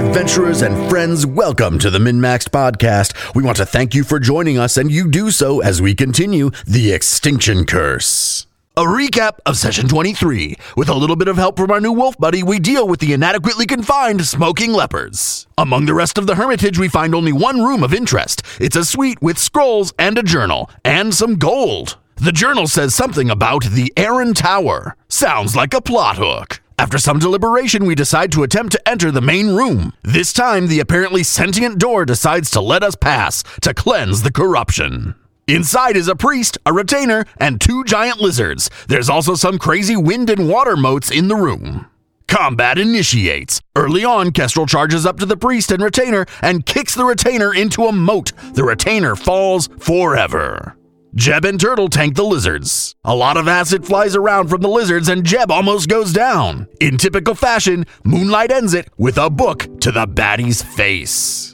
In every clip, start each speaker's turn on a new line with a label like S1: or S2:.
S1: adventurers and friends, welcome to the Min-Maxed Podcast. We want to thank you for joining us, and you do so as we continue The Extinction Curse. A recap of Session 23. With a little bit of help from our new wolf buddy, we deal with the inadequately confined smoking lepers. Among the rest of the hermitage, we find only one room of interest. It's a suite with scrolls and a journal, and some gold. The journal says something about the Aaron Tower. Sounds like a plot hook. After some deliberation, we decide to attempt to enter the main room. This time, the apparently sentient door decides to let us pass to cleanse the corruption. Inside is a priest, a retainer, and 2 giant lizards. There's also some crazy wind and water motes in the room. Combat initiates. Early on, Kestrel charges up to the priest and retainer and kicks the retainer into a moat. The retainer falls forever. Jeb and Turtle tank the lizards. A lot of acid flies around from the lizards and Jeb almost goes down. In typical fashion, Moonlight ends it with a book to the baddie's face.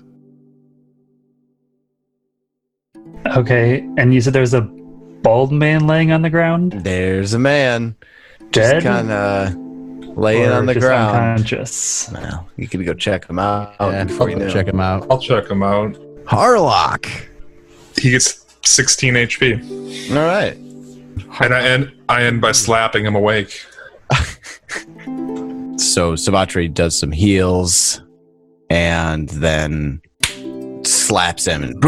S2: Okay, and you said there's a bald man laying on the ground?
S3: There's a man. Just
S2: Dead?
S3: kind of laying on the
S2: just
S3: ground.
S2: Unconscious?
S3: Well, you could go check him out
S4: I'll
S3: before you know.
S4: check him out.
S5: I'll check him out.
S4: Harlock.
S5: He gets 16 HP.
S3: All right.
S5: And I end by slapping him awake.
S3: So Savatri does some heals and then slaps him and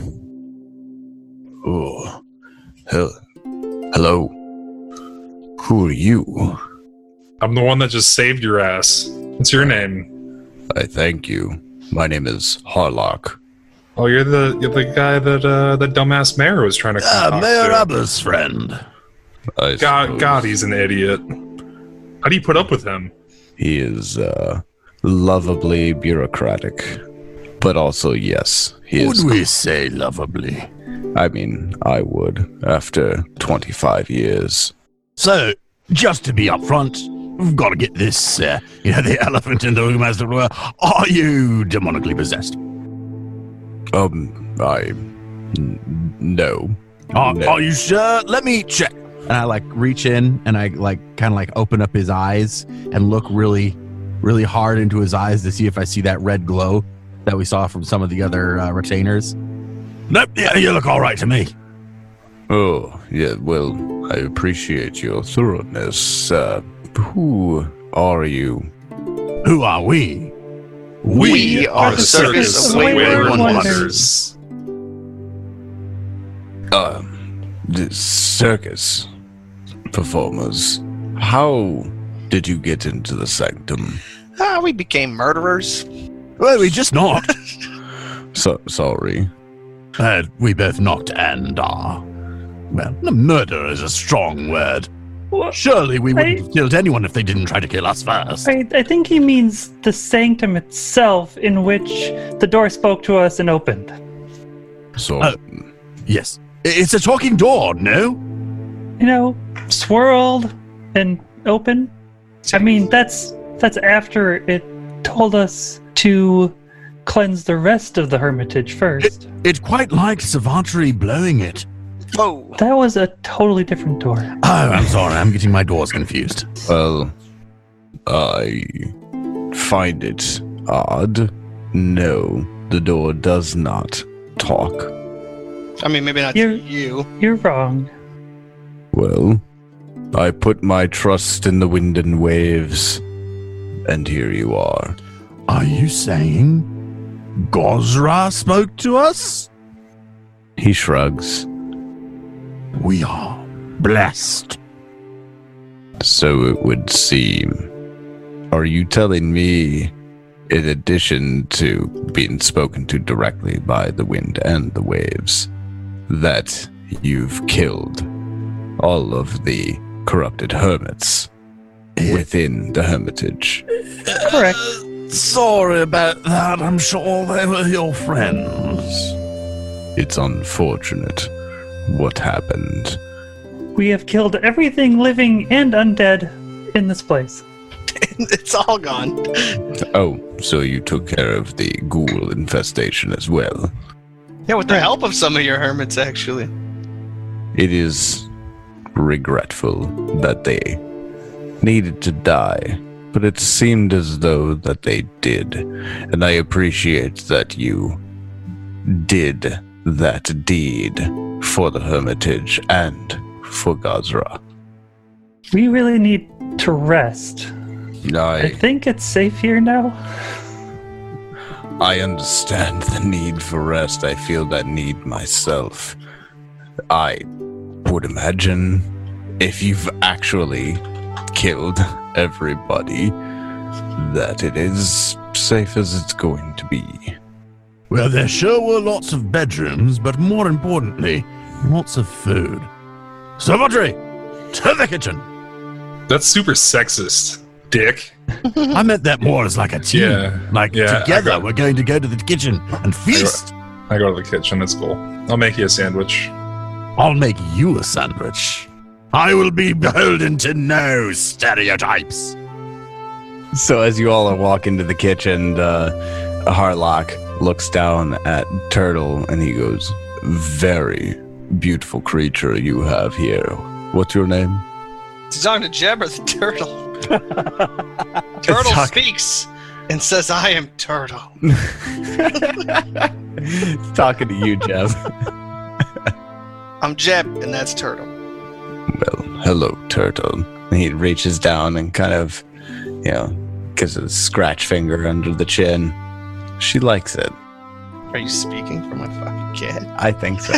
S3: oh, hello. Who are you?
S5: I'm the one that just saved your ass. What's your name?
S3: I thank you. My name is Harlock.
S5: Oh, you're the guy that the dumbass mayor was trying to talk
S1: Mayor
S5: to.
S1: Abba's friend.
S5: God, he's an idiot. How do you put up with him?
S3: He is lovably bureaucratic, but also, yes, he is.
S1: Would we say lovably?
S3: I mean, I would, after 25 years.
S1: So, just to be upfront, we've got to get this, the elephant in the room, as it were. Are you demonically possessed?
S3: No.
S1: Are you sure? Let me check.
S4: And I reach in and I kind of open up his eyes and look really, really hard into his eyes to see if I see that red glow that we saw from some of the other retainers.
S1: Nope, yeah, you look all right to me.
S3: Oh, yeah, well, I appreciate your thoroughness. Who are you?
S1: Who are we?
S5: We are the Circus of Wayward Wonders.
S3: The circus performers. How did you get into the sanctum?
S6: We became murderers.
S1: Well, we just knocked.
S3: Sorry.
S1: We both knocked and murder is a strong word. Surely we wouldn't have killed anyone if they didn't try to kill us first.
S2: I think he means the sanctum itself, in which the door spoke to us and opened.
S3: So,
S1: Yes. It's a talking door, no?
S2: Swirled and open. I mean, that's after it told us to cleanse the rest of the hermitage first.
S1: It quite liked Savatri blowing it.
S6: Whoa.
S2: That was a totally different door.
S1: Oh, I'm sorry. I'm getting my doors confused.
S3: well, I find it odd. No, the door does not talk.
S6: I mean, maybe not to you.
S2: You're wrong.
S3: Well, I put my trust in the wind and waves, and here you are.
S1: Are you saying Gozra spoke to us?
S3: He shrugs.
S1: We are blessed.
S3: So it would seem. Are you telling me, in addition to being spoken to directly by the wind and the waves, that you've killed all of the corrupted hermits within the hermitage?
S2: Correct.
S1: Sorry about that. I'm sure they were your friends.
S3: It's unfortunate what happened.
S2: We have killed everything living and undead in this place.
S6: It's all gone.
S3: Oh, so you took care of the ghoul infestation as well.
S6: Yeah, with the help of some of your hermits, actually.
S3: It is regretful that they needed to die, but it seemed as though that they did. And I appreciate that you did that deed for the Hermitage and for Gazra.
S2: We really need to rest. I think it's safe here now.
S3: I understand the need for rest. I feel that need myself. I would imagine if you've actually killed everybody, that it is safe as it's going to be.
S1: Well, there sure were lots of bedrooms, but more importantly, lots of food. Savadri, to the kitchen!
S5: That's super sexist, dick.
S1: I meant that more as like a team.
S5: Yeah.
S1: Together we're going to go to the kitchen and feast.
S5: I go to the kitchen, it's cool. I'll make you a sandwich.
S1: I'll make you a sandwich. I will be beholden to no stereotypes.
S3: So as you all are walking to the kitchen, Harlock looks down at Turtle and he goes, "Very beautiful creature you have here. What's your name?"
S6: He's talking to Jabber the turtle. Turtle speaks and says, "I am Turtle."
S3: Talking to you, Jeb.
S6: I'm Jeb, and that's Turtle.
S3: Well, hello, Turtle. And he reaches down and kind of, gives it a scratch finger under the chin. She likes it.
S6: Are you speaking for my fucking cat?
S3: I think so.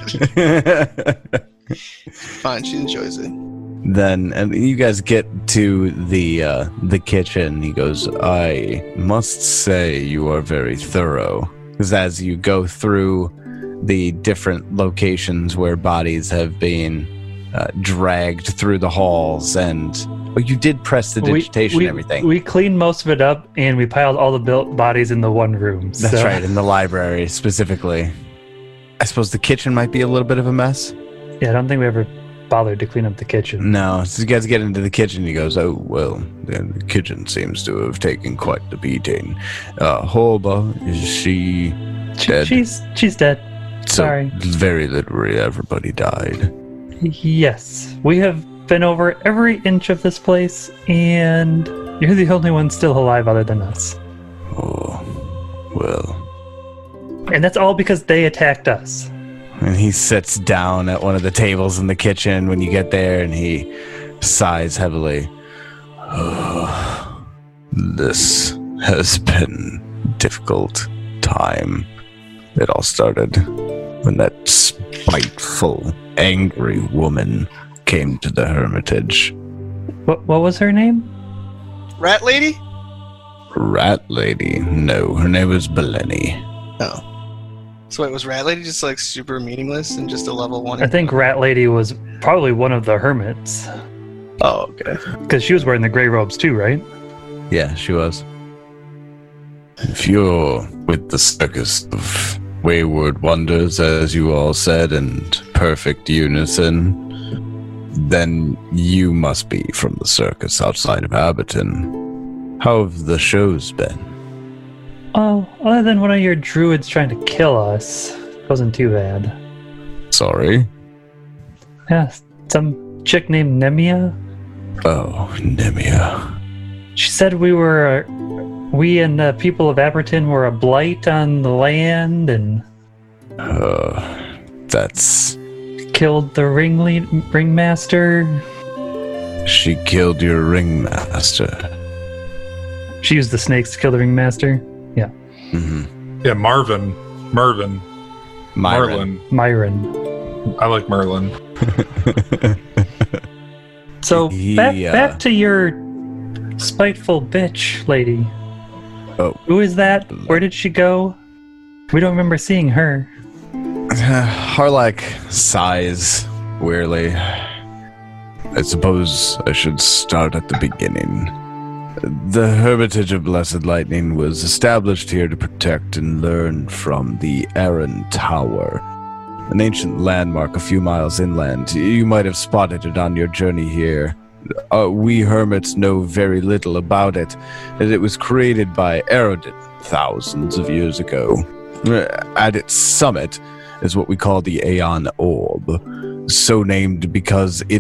S6: Fine, she enjoys it.
S3: Then, and you guys get to the kitchen. He goes, "I must say you are very thorough." Because as you go through the different locations where bodies have been dragged through the halls, and you did press the digitation and everything.
S2: We cleaned most of it up, and we piled all the bodies in the one room.
S3: That's right, in the library specifically. I suppose the kitchen might be a little bit of a mess.
S2: Yeah, I don't think we ever bothered to clean up the kitchen.
S3: No, so you guys get into the kitchen. He goes, "Oh, well, the kitchen seems to have taken quite the beating. Horba, is she dead?"
S2: She's dead.
S3: So,
S2: Sorry.
S3: Very literally, everybody died.
S2: Yes. We have been over every inch of this place, and you're the only one still alive other than us.
S3: Oh, well.
S2: And that's all because they attacked us.
S3: And he sits down at one of the tables in the kitchen when you get there, and he sighs heavily. Oh, this has been a difficult time. It all started when that spiteful, angry woman came to the Hermitage.
S2: What was her name?
S6: Rat Lady?
S3: Rat Lady? No, her name was Beleni.
S6: Oh. So wait, was Rat Lady just like super meaningless and just a level 1?
S2: I think Rat Lady was probably one of the hermits.
S6: Oh, okay.
S2: Because she was wearing the gray robes too, right?
S3: Yeah, she was. If you're with the circus of wayward wonders, as you all said, and perfect unison, then you must be from the circus outside of Abberton. How have the shows been?
S2: Oh, other than one of your druids trying to kill us, it wasn't too bad.
S3: Sorry?
S2: Yeah, some chick named Nemia.
S3: Oh, Nemia.
S2: She said we and the people of Abberton were a blight on the land, and
S3: that's...
S2: killed the ringmaster.
S3: She killed your ringmaster.
S2: She used the snakes to kill the ringmaster. Yeah.
S3: Mm-hmm.
S5: Yeah, Myron. I like Merlin.
S2: So back to your spiteful bitch lady.
S3: Oh.
S2: Who is that? Where did she go? We don't remember seeing her.
S3: Harlock sighs wearily. I suppose I should start at the beginning. The Hermitage of Blessed Lightning was established here to protect and learn from the Aran Tower, an ancient landmark a few miles inland. You might have spotted it on your journey here. We hermits know very little about it, as it was created by Erodin thousands of years ago. At its summit is what we call the Aeon Orb, so named because its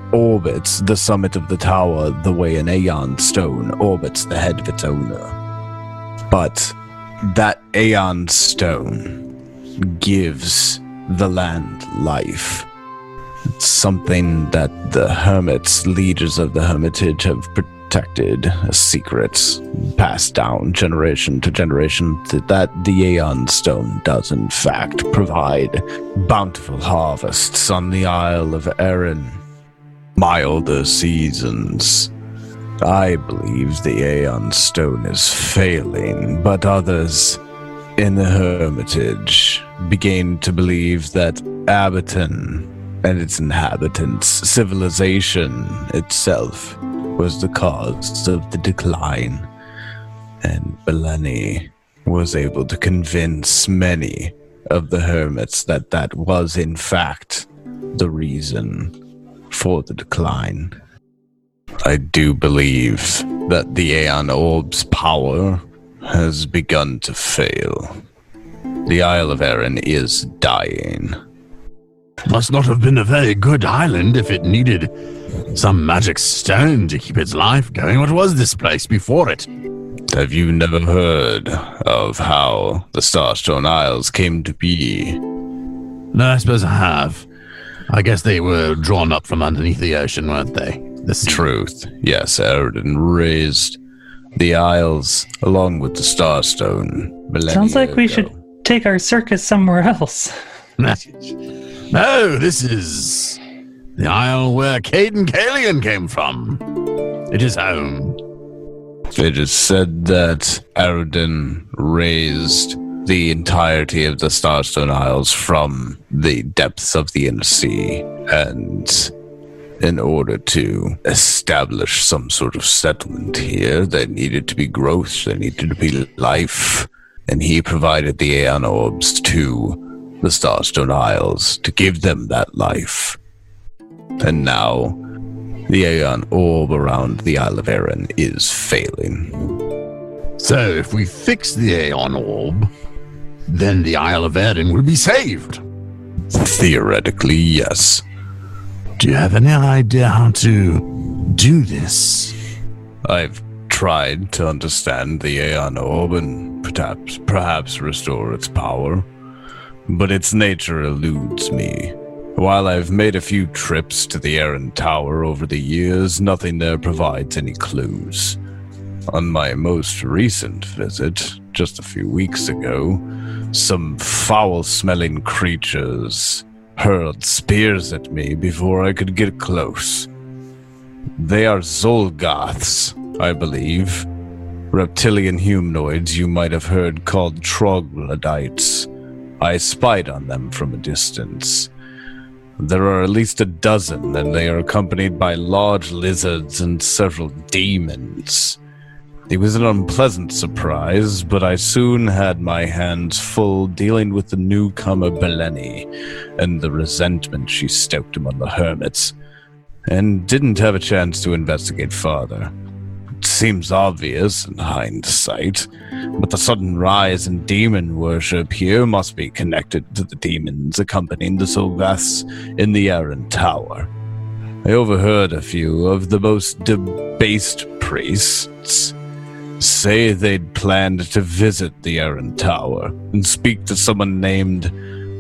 S3: orbits the summit of the tower the way an Aeon stone orbits the head of its owner. But that Aeon stone gives the land life. It's something that the hermits, leaders of the Hermitage, have protected as secrets, passed down generation to generation, that the Aeon Stone does in fact provide bountiful harvests on the Isle of Erin. Milder seasons. I believe the Aeon Stone is failing, but others in the Hermitage begin to believe that Abaton and its inhabitants, civilization itself, was the cause of the decline. And Beleni was able to convince many of the hermits that that was in fact the reason for the decline. I do believe that the Aeon Orb's power has begun to fail. The Isle of Erin is dying.
S1: Must not have been a very good island if it needed some magic stone to keep its life going. What was this place before it?
S3: Have you never heard of how the Starstone Isles came to be?
S1: No, I suppose I have. I guess they were drawn up from underneath the ocean, weren't they? The sea.
S3: Truth. Yes, Eridan raised the Isles along with the Starstone.
S2: Sounds like we should take our circus somewhere else.
S1: No, this is the isle where Caden Kalian came from. It is home.
S3: It is said that Eridan raised the entirety of the Starstone Isles from the depths of the inner sea, and in order to establish some sort of settlement here, there needed to be growth, there needed to be life, and he provided the Aeon Orbs to the Starstone Isles to give them that life. And now, the Aeon Orb around the Isle of Erin is failing.
S1: So, if we fix the Aeon Orb, then the Isle of Erin will be saved.
S3: Theoretically, yes.
S1: Do you have any idea how to do this?
S3: I've tried to understand the Aeon Orb and perhaps restore its power, but its nature eludes me. While I've made a few trips to the Erin Tower over the years, nothing there provides any clues. On my most recent visit, just a few weeks ago, some foul-smelling creatures hurled spears at me before I could get close. They are Zolgaths, I believe. Reptilian humanoids you might have heard called troglodytes. I spied on them from a distance. There are at least a dozen, and they are accompanied by large lizards and several demons. It was an unpleasant surprise, but I soon had my hands full dealing with the newcomer Beleni and the resentment she stoked among the hermits, and didn't have a chance to investigate further. It seems obvious in hindsight, but the sudden rise in demon worship here must be connected to the demons accompanying the Zolgaths in the Erin Tower. I overheard a few of the most debased priests say they'd planned to visit the Erin Tower and speak to someone named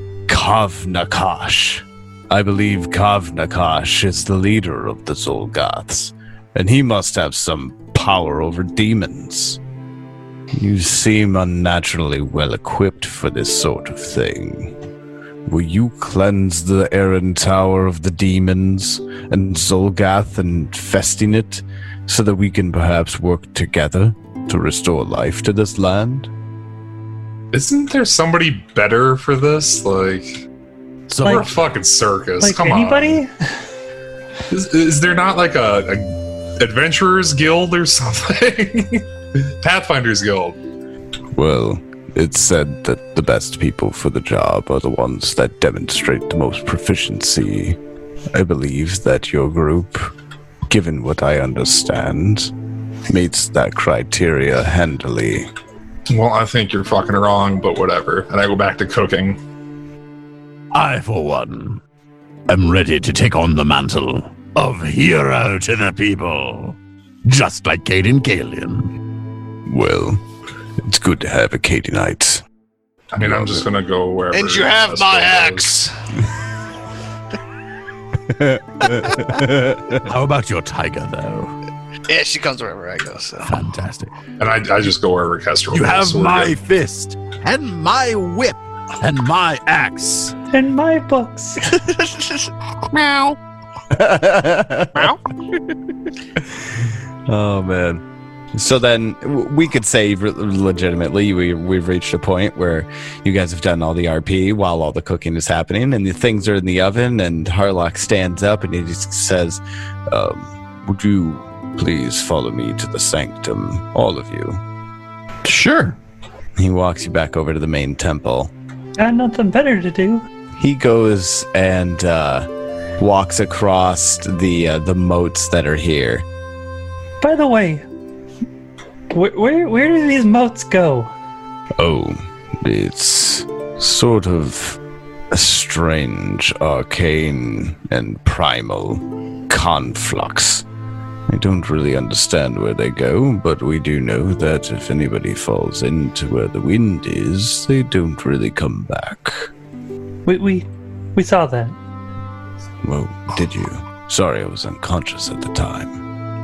S3: Kavnakash. I believe Kavnakash is the leader of the Zolgaths, and he must have some power over demons. You seem unnaturally well equipped for this sort of thing. Will you cleanse the Erin Tower of the demons and Zolgath infesting it so that we can perhaps work together to restore life to this land?
S5: Isn't there somebody better for this? We're a fucking circus.
S2: Like
S5: Come
S2: anybody?
S5: on. Is there not like a Adventurers Guild or something? Pathfinders Guild.
S3: Well, it's said that the best people for the job are the ones that demonstrate the most proficiency. I believe that your group, given what I understand, meets that criteria handily.
S5: Well, I think you're fucking wrong, but whatever. And I go back to cooking.
S1: I, for one, am ready to take on the mantle of hero to the people. Just like Caden Kalian.
S3: Well, it's good to have a Cadenite.
S5: I mean, I'm just gonna go wherever.
S6: And you have my axe.
S1: How about your tiger, though?
S6: Yeah, she comes wherever I go, so.
S1: Fantastic.
S5: And I just go wherever Kestrel
S1: You
S5: goes,
S1: have
S5: so we're
S1: my
S5: good.
S1: fist, and my whip, and my axe.
S2: In my books.
S6: Meow. Meow.
S3: Oh, man. So then we could say legitimately we've reached a point where you guys have done all the RP while all the cooking is happening and the things are in the oven, and Harlock stands up and he just says, would you please follow me to the sanctum, all of you?
S4: Sure.
S3: He walks you back over to the main temple.
S2: Got nothing better to do.
S3: He goes and walks across the moats that are here.
S2: By the way, where do these moats go?
S3: Oh, it's sort of a strange, arcane, and primal conflux. I don't really understand where they go, but we do know that if anybody falls into where the wind is, they don't really come back.
S2: We saw that.
S3: Well, did you? Sorry, I was unconscious at the time.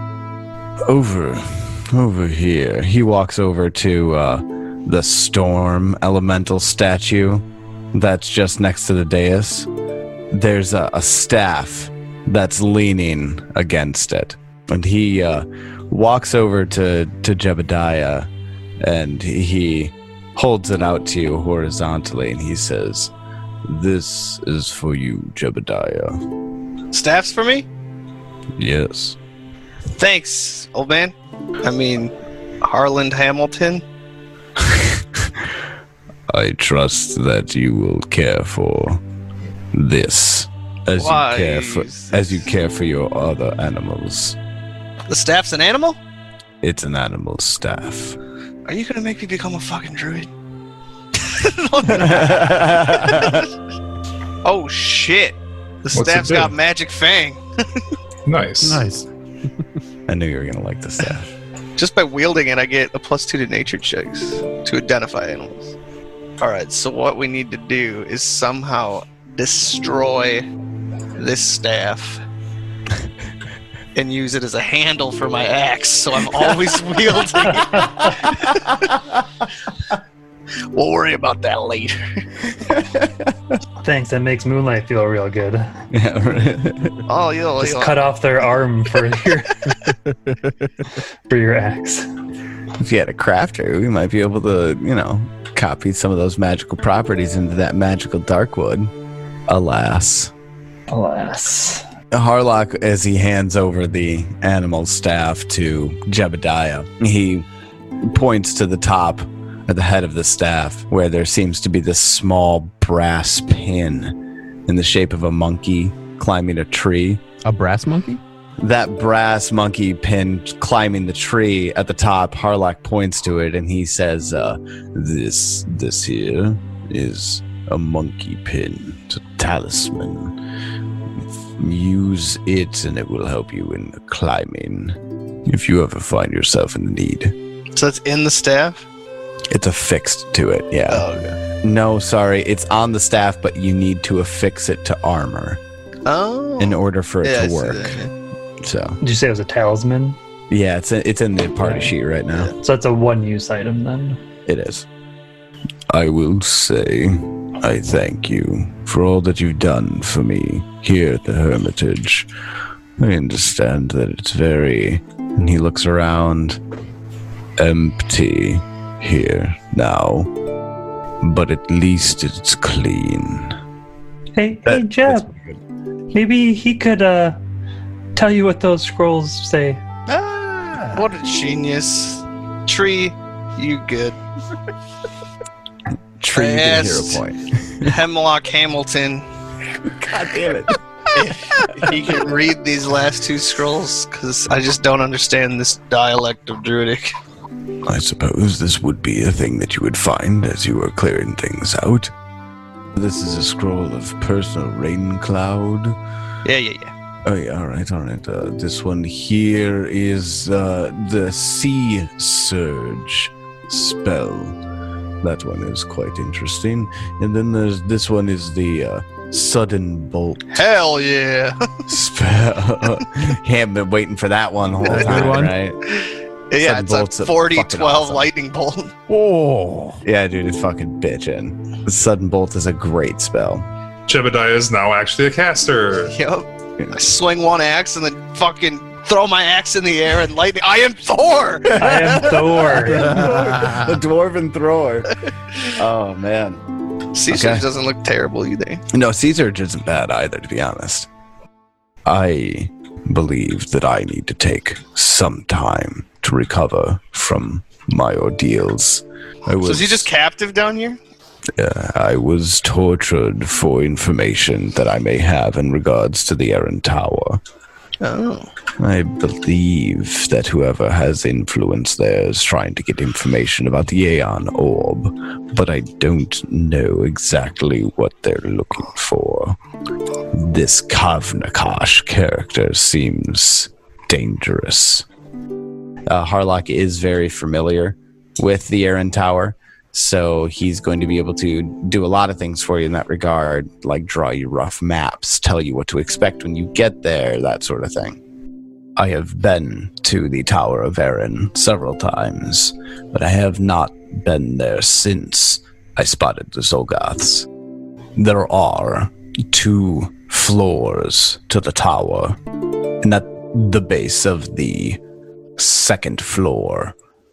S3: Over here. He walks over to the storm elemental statue that's just next to the dais. There's a staff that's leaning against it. And he walks over to Jebediah and he holds it out to you horizontally and he says, "This is for you, Jebediah."
S6: Staffs for me?
S3: Yes.
S6: Thanks, old man. I mean, Harland Hamilton.
S3: I trust that you will care for this as you care for your other animals.
S6: The staff's an animal?
S3: It's an animal staff.
S6: Are you gonna make me become a fucking druid? Oh shit! The
S5: What's it
S6: staff's
S5: do?
S6: got magic fang.
S5: Nice.
S4: Nice.
S3: I knew you were gonna like the staff.
S6: Just by wielding it, I get a +2 to nature checks to identify animals. Alright, so what we need to do is somehow destroy this staff and use it as a handle for my axe, so I'm always wielding it. We'll worry about that later.
S2: Thanks, that makes Moonlight feel real good.
S3: Yeah, right.
S6: Oh, you'll
S2: Just cut off their arm for your for your axe.
S3: If you had a crafter, we might be able to, copy some of those magical properties into that magical darkwood. Alas. Harlock, as he hands over the animal staff to Jebediah, he points to the top at the head of the staff where there seems to be this small brass pin in the shape of a monkey climbing a tree.
S4: A brass monkey?
S3: That brass monkey pin climbing the tree at the top, Harlock points to it and he says, this here is a monkey pin. It's a talisman. Use it and it will help you in climbing if you ever find yourself in need.
S6: So it's in the staff?
S3: It's affixed to it, yeah.
S6: Oh, okay.
S3: No, sorry, it's on the staff, but you need to affix it to armor
S6: Oh.
S3: in order for it
S6: I
S3: to
S6: see
S3: work.
S6: that, yeah.
S3: So,
S2: Did you say it was a talisman?
S3: yeah, it's in the party sheet right now.
S2: So it's a one-use item then.
S3: It is. I will say, I thank you for all that you've done for me here at the Hermitage. I understand that it's very, and he looks around, empty here now, but at least it's clean.
S2: Hey, Jeb. Maybe he could tell you what those scrolls say.
S6: Ah, what a genius. Tree, you good.
S3: Tree, you get a hero
S6: Yes.
S3: point.
S6: Hemlock Hamilton.
S3: God damn it.
S6: If he can read these last two scrolls, because I just don't understand this dialect of Druidic.
S3: I suppose this would be a thing that you would find as you were clearing things out. This is a scroll of personal rain cloud.
S6: Yeah.
S3: Oh, yeah, all right. This one here is the Sea Surge spell. That one is quite interesting. And then this one is the Sudden Bolt
S6: Hell yeah.
S3: spell. Haven't been waiting for that one the whole time,
S4: one.
S3: right?
S6: Yeah,
S3: Sudden
S6: it's
S3: Bolt's
S6: a
S3: a
S6: 40-12
S3: fucking awesome.
S6: lightning bolt.
S4: Oh,
S3: Yeah, dude, it's fucking bitchin'. Sudden Bolt is a great spell.
S5: Jebediah is now actually a caster.
S6: Yep. I swing one axe and then fucking throw my axe in the air and lightning. I am Thor!
S2: I am Thor.
S3: The Dwarven Thrower. Oh, man.
S6: Caesar
S3: Okay.
S6: doesn't look terrible either.
S3: No, Caesar isn't bad either, to be honest. I believe that I need to take some time to recover from my ordeals.
S6: So is he just captive down here?
S3: I was tortured for information that I may have in regards to the Aaron Tower.
S6: Oh.
S3: I believe that whoever has influence there is trying to get information about the Aeon Orb, but I don't know exactly what they're looking for. This Kavnakash character seems dangerous. Harlock is very familiar with the Aaron Tower, so he's going to be able to do a lot of things for you in that regard, like draw you rough maps, tell you what to expect when you get there, that sort of thing. I have been to the Tower of Aaron several times, but I have not been there since I spotted the Zolgaths. There are 2 floors to the tower, and at the base of the 2nd floor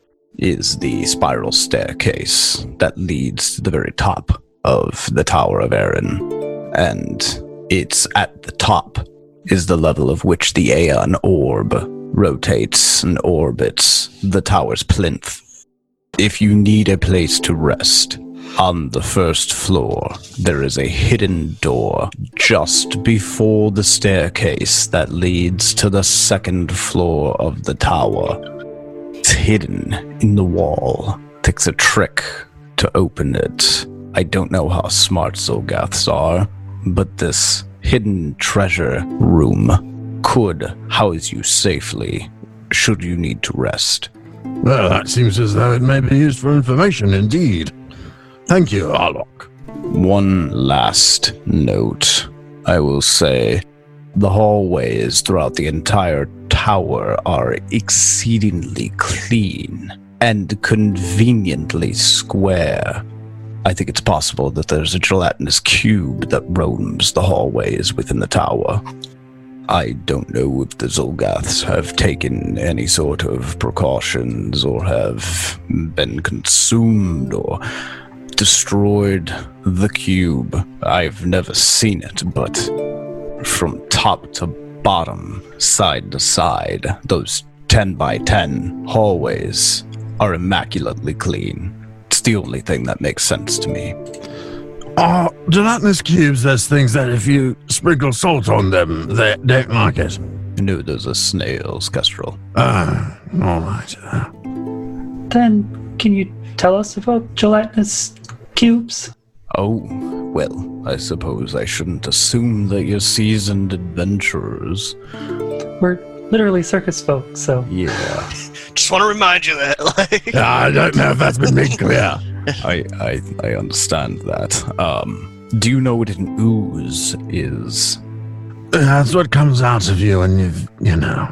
S3: is the spiral staircase that leads to the very top of the Tower of Aaron. And it's at the top is the level of which the Aeon Orb rotates and orbits the tower's plinth. If you need a place to rest, on the 1st floor, there is a hidden door just before the staircase that leads to the 2nd floor of the tower. It's hidden in the wall. Takes a trick to open it. I don't know how smart Zolgaths are, but this hidden treasure room could house you safely should you need to rest.
S7: Well, that seems as though it may be used for information indeed. Thank you, Harlock.
S3: One last note. I will say the hallways throughout the entire tower are exceedingly clean and conveniently square. I think it's possible that there's a gelatinous cube that roams the hallways within the tower. I don't know if the Zolgaths have taken any sort of precautions or have been consumed or destroyed the cube. I've never seen it, but from top to bottom, side to side, those 10 by 10 hallways are immaculately clean. It's the only thing that makes sense to me.
S7: Gelatinous cubes, there's things that if you sprinkle salt on them, they don't like it.
S3: No, those are snails, Kestrel.
S7: All right.
S2: Then, can you tell us about gelatinous cubes?
S3: Oh, well, I suppose I shouldn't assume that you're seasoned adventurers.
S2: We're literally circus folk, so
S3: Yeah,
S6: Just want to remind you that. Like,
S7: I don't know if that's been made clear.
S3: I understand that. Do you know what an ooze is?
S7: That's what comes out of you when
S3: No,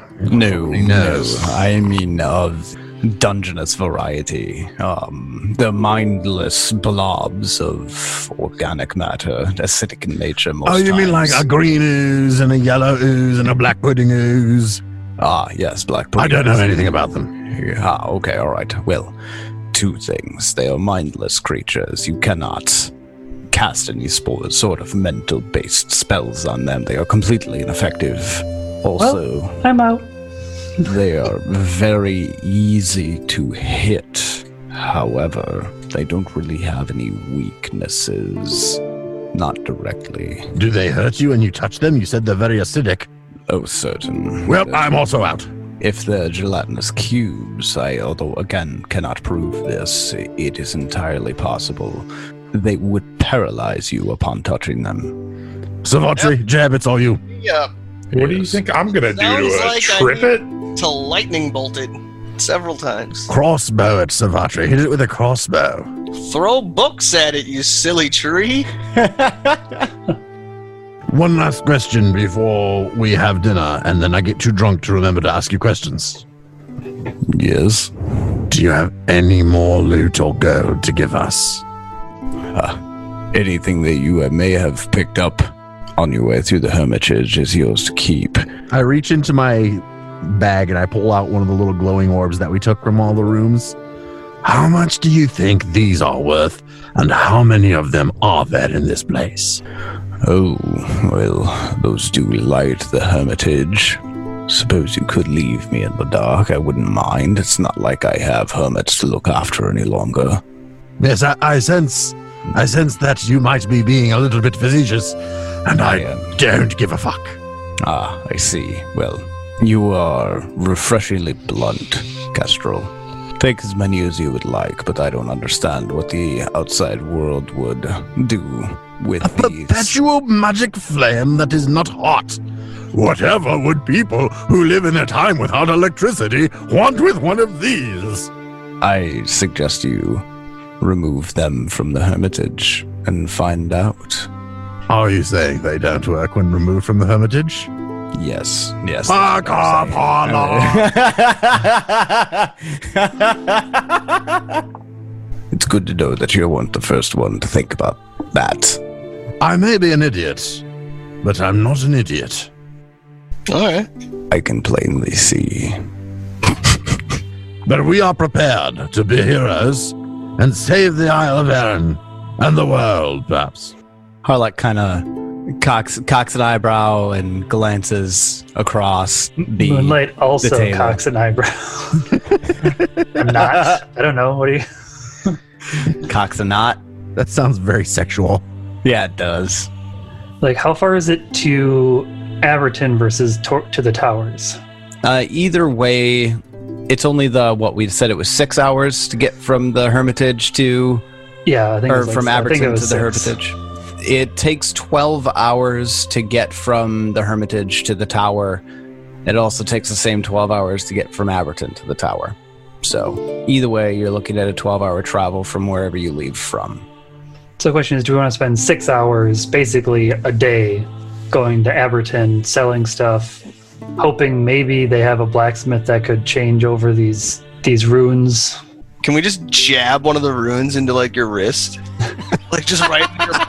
S3: I mean of Dungeness variety. They're mindless blobs of organic matter, acidic in nature most
S7: you mean like
S3: times.
S7: a green ooze and a yellow ooze and a black pudding ooze?
S3: Ah, yes, black
S7: I
S3: pudding.
S7: don't know anything about them.
S3: Ah, okay, all right. Well, 2 things. They are mindless creatures. You cannot cast any sort of mental-based spells on them. They are completely ineffective. Also,
S2: I'm out.
S3: they are very easy to hit. However, they don't really have any weaknesses. Not directly.
S7: Do they hurt you when you touch them? You said they're very acidic.
S3: Oh, certain.
S7: Well, I'm also out.
S3: If they're gelatinous cubes, although again cannot prove this, it is entirely possible they would paralyze you upon touching them.
S7: Savotri, Jeb, it's all you.
S5: What do you think I'm gonna do
S8: Sounds
S5: to
S8: like I
S5: trip it?
S8: To lightning bolt it several times.
S7: Crossbow it, Savatri. Hit it with a crossbow.
S8: Throw books at it, you silly tree.
S7: One last question before we have dinner, and then I get too drunk to remember to ask you questions.
S3: Yes.
S7: Do you have any more loot or gold to give us?
S3: Anything that you may have picked up on your way through the Hermitage is yours to keep.
S4: I reach into my bag and I pull out one of the little glowing orbs that we took from all the rooms.
S7: How much do you think these are worth, and how many of them are there in this place?
S3: Oh, well, those do light the Hermitage. Suppose you could leave me in the dark. I wouldn't mind. It's not like I have hermits to look after any longer.
S7: Yes, I sense that you might be being a little bit facetious, and I don't give a fuck.
S3: Ah, I see. Well, you are refreshingly blunt, Kestrel. Take as many as you would like, but I don't understand what the outside world would do with these.
S7: Perpetual magic flame that is not hot. Whatever would people who live in a time without electricity want with one of these?
S3: I suggest you remove them from the Hermitage and find out.
S7: Are you saying they don't work when removed from the Hermitage?
S3: Yes.
S7: Fuck off, Harlock!
S3: It's good to know that you weren't the first one to think about that.
S7: I may be an idiot, but I'm not an idiot.
S8: Alright.
S3: I can plainly see.
S7: But we are prepared to be heroes and save the Isle of Arran and the world, perhaps.
S9: Harlock kind of cocks an eyebrow and glances across the
S2: Moonlight also
S9: table.
S2: cocks an eyebrow. I'm not. I don't know. What do you?
S9: Cocks a knot.
S4: That sounds very sexual.
S9: Yeah, it does.
S2: Like, how far is it to Aberton versus to the towers?
S9: Either way, it's only what we said. It was 6 hours to get from the Hermitage to,
S2: Yeah, I think.
S9: or
S2: it was
S9: from
S2: I think it
S9: Aberton
S2: was
S9: to the
S2: 6.
S9: Hermitage. It takes 12 hours to get from the Hermitage to the tower. It also takes the same 12 hours to get from Aberton to the tower. So either way, you're looking at a 12-hour travel from wherever you leave from.
S2: So the question is, do we want to spend 6 hours, basically a day, going to Aberton, selling stuff, hoping maybe they have a blacksmith that could change over these runes?
S8: Can we just jab one of the runes into like your wrist? Like just right in your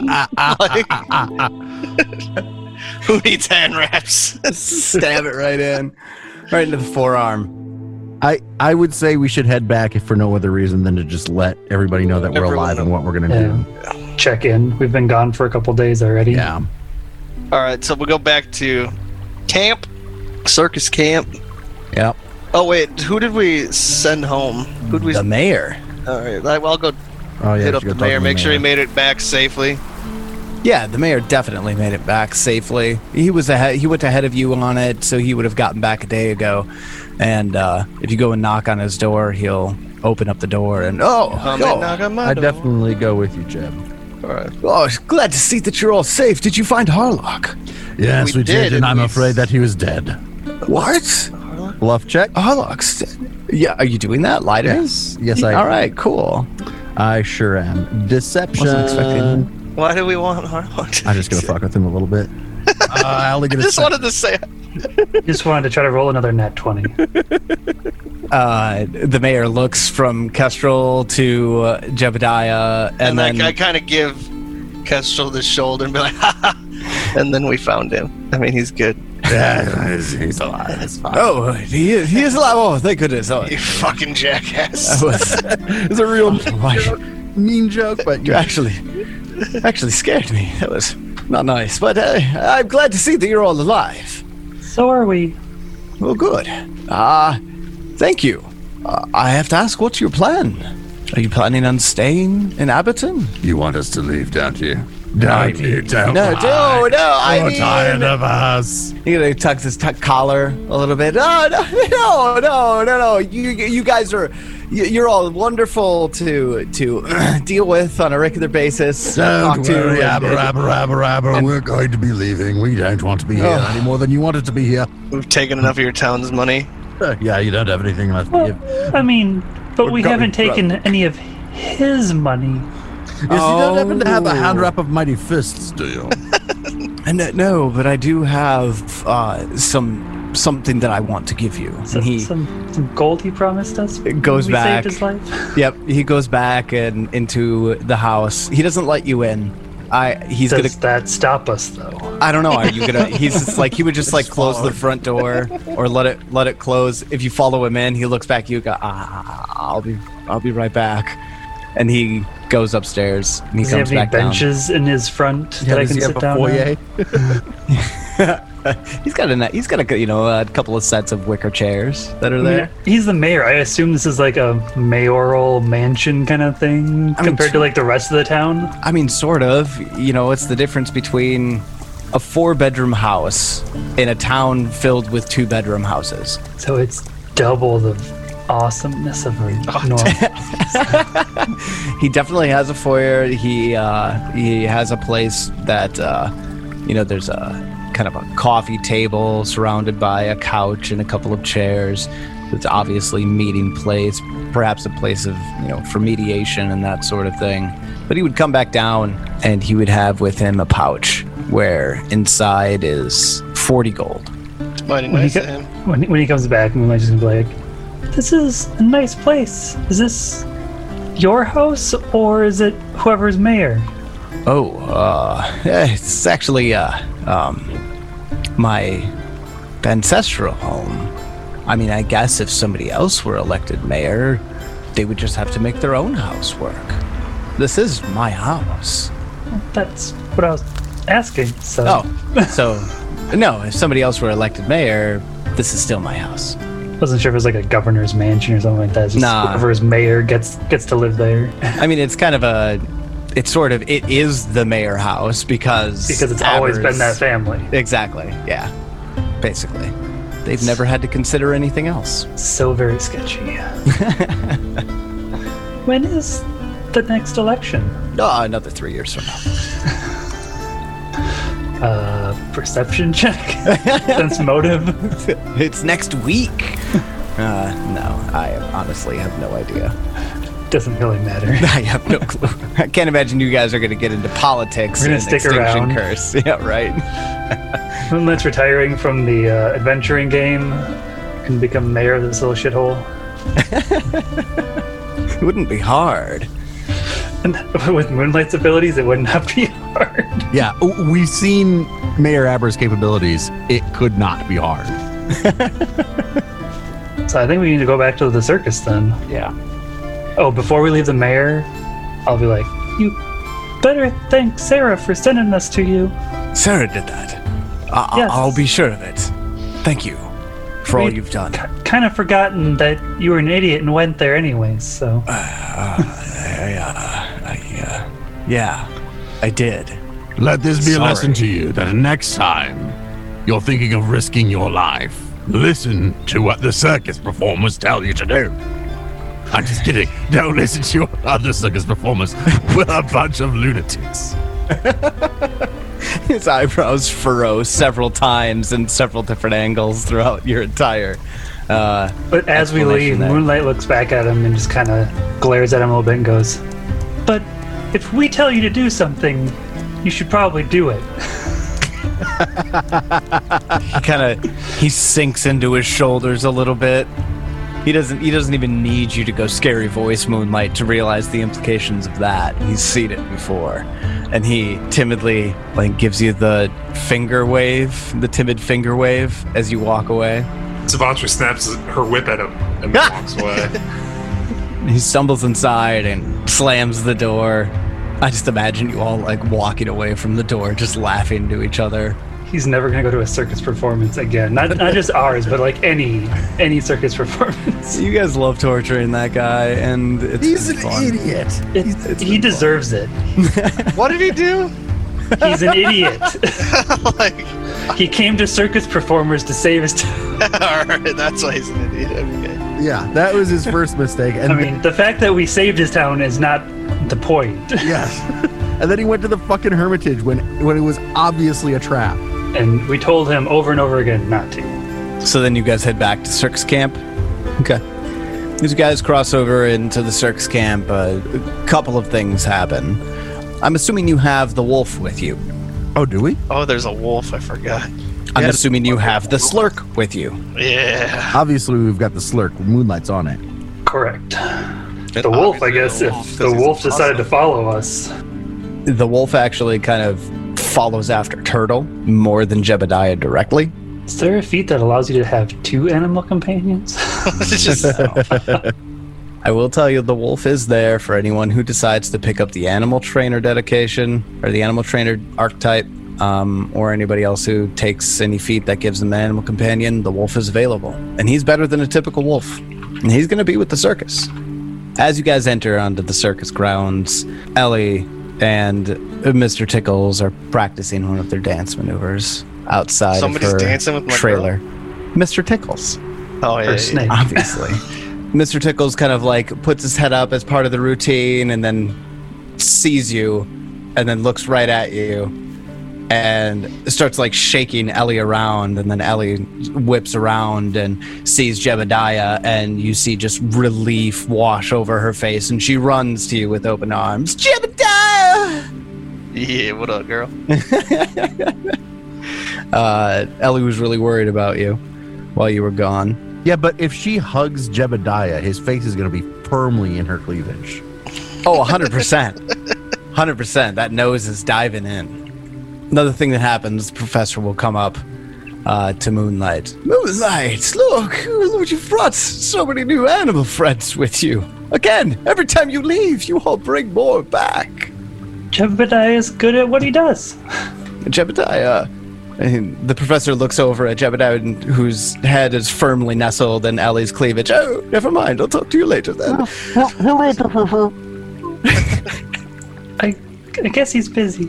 S8: palm? Like, who needs hand wraps?
S9: Stab it right in. Right into the forearm.
S4: I would say we should head back if for no other reason than to just let everybody know that we're alive and what we're going to do.
S2: Check in. We've been gone for a couple days already.
S4: Yeah.
S8: Alright, so we'll go back to camp. Circus camp.
S9: Yep.
S8: Oh wait, who did we send home? Who did we?
S9: The mayor.
S8: Alright, well, I'll go
S4: Oh, yeah.
S8: hit up the mayor, make sure he made it back safely.
S9: Yeah, the mayor definitely made it back safely. He was ahead. He went ahead of you on it, so he would have gotten back a day ago. And if you go and knock on his door, he'll open up the door and
S8: Come and knock on my
S4: I
S8: door.
S4: definitely go with you, Jeb.
S8: Alright.
S9: Oh, glad to see that you're all safe. Did you find Harlock?
S7: Yes,
S8: We
S7: we
S8: did,
S7: did, and
S8: and
S7: I'm
S8: we
S7: afraid that he was dead.
S9: What?
S4: Bluff check?
S9: Harlock's. Yeah, are you doing that? Lie to me?
S4: Yes, I am.
S9: All right, cool.
S4: I sure am. Deception.
S9: Wasn't expecting.
S8: Why do we want Harlock?
S4: I'm just going to fuck with him a little bit. I only get
S8: I
S4: a
S8: just wanted to say
S2: Just wanted to try to roll another nat 20.
S9: The mayor looks from Kestrel to Jebediah, and then
S8: I kind of give Kestrel the shoulder and be like, ha ha. And then we found him. I mean, he's good.
S7: Yeah, he's alive. It's fine.
S9: oh, he is alive. Oh, thank goodness. Oh,
S8: You fucking jackass.
S4: It's a real mean joke, but
S9: you actually scared me. That was not nice, but I'm glad to see that you're all alive.
S2: So are we.
S9: Well, good. Thank you. I have to ask, what's your plan? Are you planning on staying in Aberton?
S7: You want us to leave, don't you? Don't you don't
S9: No,
S7: mind.
S9: no, I
S7: You're
S9: mean,
S7: tired of us.
S9: he tucks his collar a little bit. No. You guys are, you're all wonderful to deal with on a regular basis.
S7: Don't
S9: talk to,
S7: worry,
S9: and-
S7: Abba. We're going to be leaving. We don't want to be here any more than you wanted to be here.
S8: We've taken enough of your town's money.
S7: Yeah, you don't have anything left to
S2: Well,
S7: give.
S2: I mean, but we
S7: going
S2: haven't taken any of his money.
S7: Yes, you don't happen to have a hand wrap of mighty fists, do you?
S9: No, but I do have something that I want to give you.
S2: So,
S9: And he
S2: some gold he promised us.
S9: goes
S2: when we
S9: back.
S2: Saved his life.
S9: Yep, he goes back and into the house. He doesn't let you in. He's
S2: Does
S9: gonna.
S2: that stop us though?
S9: I don't know. Are you gonna? He's just like he would just like close the front door or let it close. If you follow him in, he looks back. You go. I'll be right back. And he goes upstairs and he
S2: Does he
S9: comes
S2: have any
S9: back down.
S2: benches in his front that I
S4: does
S2: can
S4: he
S2: sit
S4: have a
S2: down
S4: foyer?
S2: on?
S9: He's got a couple of sets of wicker chairs that are there.
S2: He's the mayor. I assume this is like a mayoral mansion kind of thing compared to like the rest of the town.
S9: I mean, sort of. It's the difference between a 4-bedroom house in a town filled with 2-bedroom houses.
S2: So it's double the awesomeness of a normal.
S9: He definitely has a foyer. He has a place that there's a kind of a coffee table surrounded by a couch and a couple of chairs. It's obviously meeting place, perhaps a place of for mediation and that sort of thing. But he would come back down and he would have with him a pouch where inside is 40 gold.
S8: It's mighty
S2: When
S8: nice
S2: he
S8: of him.
S2: when he comes back, Moonlight's just gonna be like, "This is a nice place. Is this your house or is it whoever's mayor?"
S9: It's actually my ancestral home. I mean, I guess if somebody else were elected mayor, they would just have to make their own house work. This is my house.
S2: That's what I was asking. So
S9: No, if somebody else were elected mayor, this is still my house.
S2: wasn't sure if it was like a governor's mansion or something like that. It's just
S9: Nah.
S2: whoever's mayor gets to live there
S9: I mean, it is the mayor house because
S2: because it's always been
S9: Aber's-
S2: that family.
S9: Exactly. Yeah. Basically, they've never had to consider anything else.
S2: So very sketchy. When is the next election?
S9: Another 3 years from now.
S2: Perception check. Sense motive.
S9: It's next week. No, I honestly have no idea.
S2: Doesn't really matter.
S9: I have no clue. I can't imagine you guys are going to get into politics.
S2: We're gonna
S9: in
S2: stick
S9: Extinction
S2: around.
S9: Curse. Yeah, right.
S2: Moonlight's retiring from the adventuring game and become mayor of this little shithole.
S9: It wouldn't be hard.
S2: And with Moonlight's abilities, it would not be hard.
S4: Yeah, we've seen Mayor Aber's capabilities. It could not be hard.
S2: So I think we need to go back to the circus then.
S9: Yeah.
S2: Oh, before we leave the mayor, I'll be like, you better thank Sarah for sending us to you.
S9: Sarah did that.
S2: Yes.
S9: I'll be sure of it. Thank you for all
S2: We'd
S9: you've done.
S2: Kind of forgotten that you were an idiot and went there anyways, so.
S9: Yeah, I did.
S7: Let this be a
S9: Sorry.
S7: lesson to you that next time you're thinking of risking your life, listen to what the circus performers tell you to do. I'm just kidding. Don't listen to your other circus performers. We're a bunch of lunatics.
S9: His eyebrows furrow several times in several different angles throughout your entire.
S2: But as we leave,
S9: explanation there.
S2: Moonlight looks back at him and just kind of glares at him a little bit and goes, "But if we tell you to do something, you should probably do it."
S9: He sinks into his shoulders a little bit. He doesn't even need you to go scary voice Moonlight to realize the implications of that. He's seen it before. And he timidly gives you the finger wave, the timid finger wave as you walk away.
S5: Savatra snaps her whip at him and walks away.
S9: He stumbles inside and slams the door. I just imagine you all walking away from the door, just laughing to each other.
S2: He's never gonna go to a circus performance again. Not just ours, but any circus performance.
S9: You guys love torturing that guy, and it's
S7: He's
S9: been
S7: an
S9: fun.
S7: idiot.
S2: He deserves it.
S8: What did he do?
S2: He's an idiot.
S6: Like,
S2: He came to circus performers to save his town.
S6: all right, that's why he's an idiot. Okay.
S4: Yeah, that was his first mistake. And
S2: I mean, the fact that we saved his town is not the point.
S4: yes. And then he went to the fucking Hermitage when it was obviously a trap.
S2: And we told him over and over again not to.
S9: So then you guys head back to circus camp. Okay. As you guys cross over into the circus camp, a couple of things happen. I'm assuming you have the wolf with you.
S4: Oh, do we?
S6: Oh, there's a wolf. I forgot.
S9: I'm assuming you have the slurk with you.
S6: Yeah.
S4: Obviously, we've got the slurk. Moonlight's on it.
S2: Correct. The wolf, I guess, if the wolf decided to follow us.
S9: The wolf actually kind of follows after Turtle more than Jebediah directly.
S2: Is there a feat that allows you to have 2 animal companions?
S6: It's just
S9: I will tell you, the wolf is there for anyone who decides to pick up the animal trainer dedication or the animal trainer archetype, or anybody else who takes any feat that gives them an animal companion. The wolf is available, and he's better than a typical wolf, and he's going to be with the circus. As you guys enter onto the circus grounds, Ellie and Mr. Tickles are practicing one of their dance maneuvers outside
S6: Somebody's
S9: of her
S6: dancing with my
S9: trailer. Mr. Tickles.
S6: oh yeah.
S2: Or snake.
S9: Obviously. Mr. Tickles kind of like puts his head up as part of the routine and then sees you and then looks right at you and starts like shaking Ellie around, and then Ellie whips around and sees Jebediah, and you see just relief wash over her face, and she runs to you with open arms. Jebediah!
S6: Yeah. What up, girl?
S9: Ellie was really worried about you while you were gone.
S4: Yeah, but if she hugs Jebediah, his face is going to be firmly in her cleavage.
S9: Oh, 100%. 100%. That nose is diving in. Another thing that happens, the professor will come up to Moonlight. Moonlight, look, you've brought so many new animal friends with you. Again, every time you leave, you all bring more back.
S2: Jebediah is good at what he does.
S9: Jebediah. And the professor looks over at Jebediah, whose head is firmly nestled in Ellie's cleavage. Oh, never mind. I'll talk to you later then.
S2: I guess he's busy.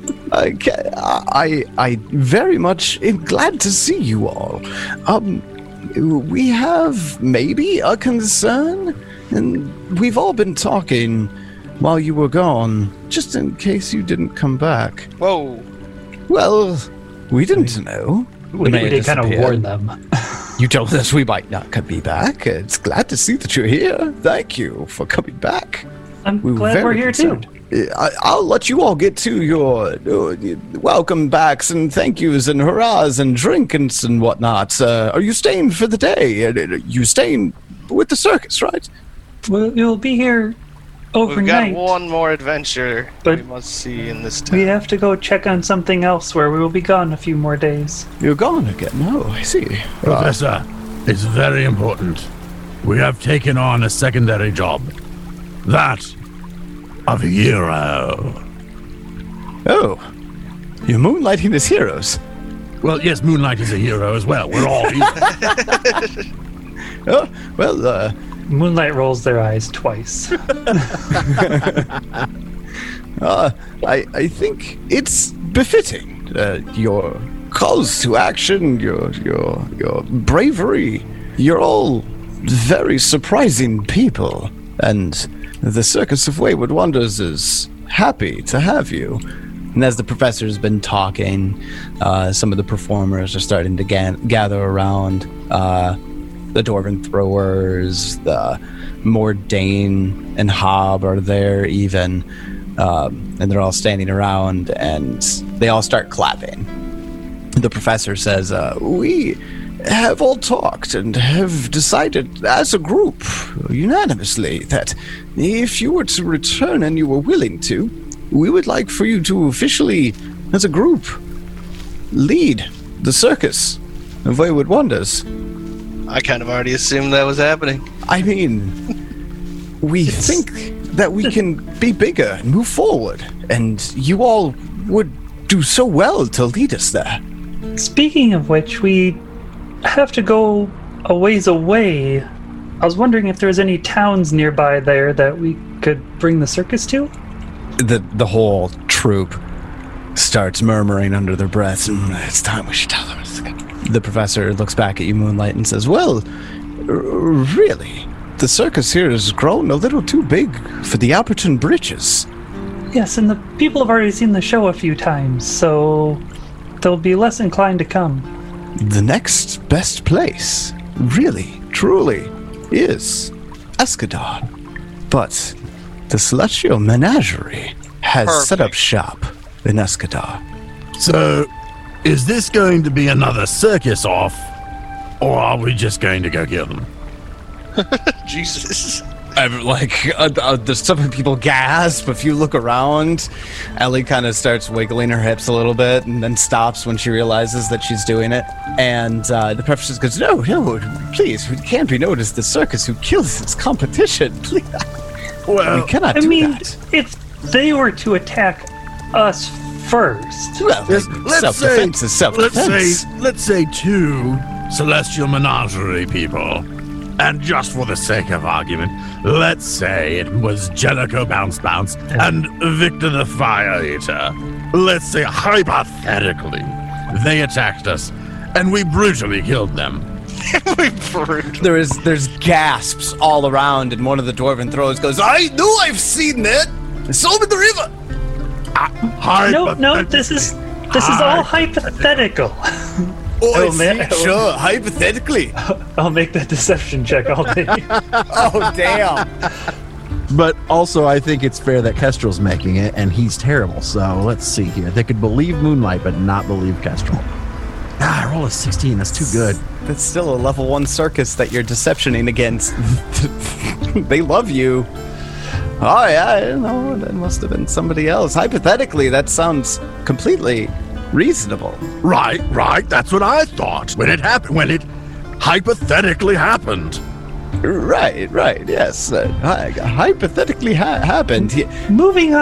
S9: I very much am glad to see you all. We have maybe a concern, and we've all been talking while you were gone, just in case you didn't come back.
S6: Whoa.
S9: Well, we didn't know.
S2: We did kind of warn them.
S9: You told us we might not be back. It's glad to see that you're here. Thank you for coming back.
S2: I'm
S9: We were
S2: glad
S9: very
S2: we're here
S9: concerned.
S2: too.
S9: I'll let you all get to your welcome backs and thank yous and hurrahs and drinks and whatnot. Are you staying for the day? You staying with the circus, right?
S2: We'll be here
S6: We've got
S2: overnight.
S6: one more adventure
S2: But
S6: we must see in this town.
S2: We have to go check on something else where we will be gone a few more days.
S9: You're gone again. Oh, I see.
S7: Professor, it's very important. We have taken on a secondary job. That of a hero.
S9: Oh, you're moonlighting as heroes.
S7: Well, yes, Moonlight is a hero as well. We're all heroes.
S9: Oh, well,
S2: Moonlight rolls their eyes twice.
S9: I think it's befitting. Your calls to action, your bravery. You're all very surprising people, and the Circus of Wayward Wonders is happy to have you. And as the professor's been talking, some of the performers are starting to gather around. The Dwarven Throwers, the Mordain and Hob are there even. And they're all standing around and they all start clapping. The professor says, we have all talked and have decided as a group, unanimously, that if you were to return and you were willing to, we would like for you to officially, as a group, lead the Circus of Wayward Wonders.
S6: I kind of already assumed that was happening.
S9: I mean, we think that we can be bigger and move forward, and you all would do so well to lead us there.
S2: Speaking of which, we have to go a ways away. I was wondering if there's any towns nearby there that we could bring the circus to?
S9: The whole troop starts murmuring under their breath, it's time we should tell them. The professor looks back at you, Moonlight, and says, well, really, the circus here has grown a little too big for the Alberton britches.
S2: Yes, and the people have already seen the show a few times, so they'll be less inclined to come.
S9: The next best place, really, truly, is Escadar. But the Celestial Menagerie has set up shop in Escadar.
S7: So, is this going to be another circus off, or are we just going to go kill them?
S6: Jesus.
S9: Some people gasp. If you look around, Ellie kind of starts wiggling her hips a little bit and then stops when she realizes that she's doing it. And the professor goes, no, please, we can't be known as the circus who kills its competition. Please.
S7: Well,
S9: we cannot do that.
S2: If they were to attack us first.
S9: Well, self-defense is self-defense.
S7: Let's say 2 Celestial Menagerie people. And just for the sake of argument, let's say it was Jellicoe Bounce Bounce and Victor the Fire Eater. Let's say, hypothetically, they attacked us, and we brutally killed them.
S9: There's gasps all around, and one of the dwarven thralls goes, I know I've seen that! I saw him in the river!
S2: No, this is all hypothetical.
S9: Oh, man. Sure, hypothetically.
S2: I'll make that deception check all day.
S9: Oh, damn.
S4: But also, I think it's fair that Kestrel's making it, and he's terrible. So let's see here. They could believe Moonlight, but not believe Kestrel. I roll a 16. That's too good.
S9: That's still a level 1 circus that you're deceptioning against. They love you. Oh, yeah, no, that must have been somebody else. Hypothetically, that sounds completely reasonable.
S7: Right, that's what I thought. When it happened, when it hypothetically happened.
S9: Right, yes. Hypothetically happened.
S2: Moving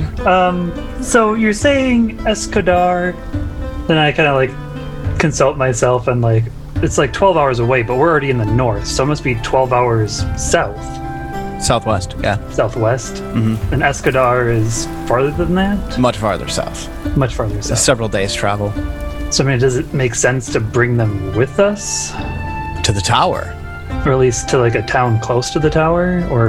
S2: on. So you're saying Escadar, then I kind of like consult myself and like, it's like 12 hours away, but we're already in the north, so it must be 12 hours south.
S9: Southwest, yeah.
S2: Southwest.
S9: Mm-hmm.
S2: And Escadar is farther than that?
S9: Much farther south.
S2: Much farther south.
S9: Several days travel.
S2: So, I mean, does it make sense to bring them with us?
S9: To the tower.
S2: Or at least to, like, a town close to the tower? Or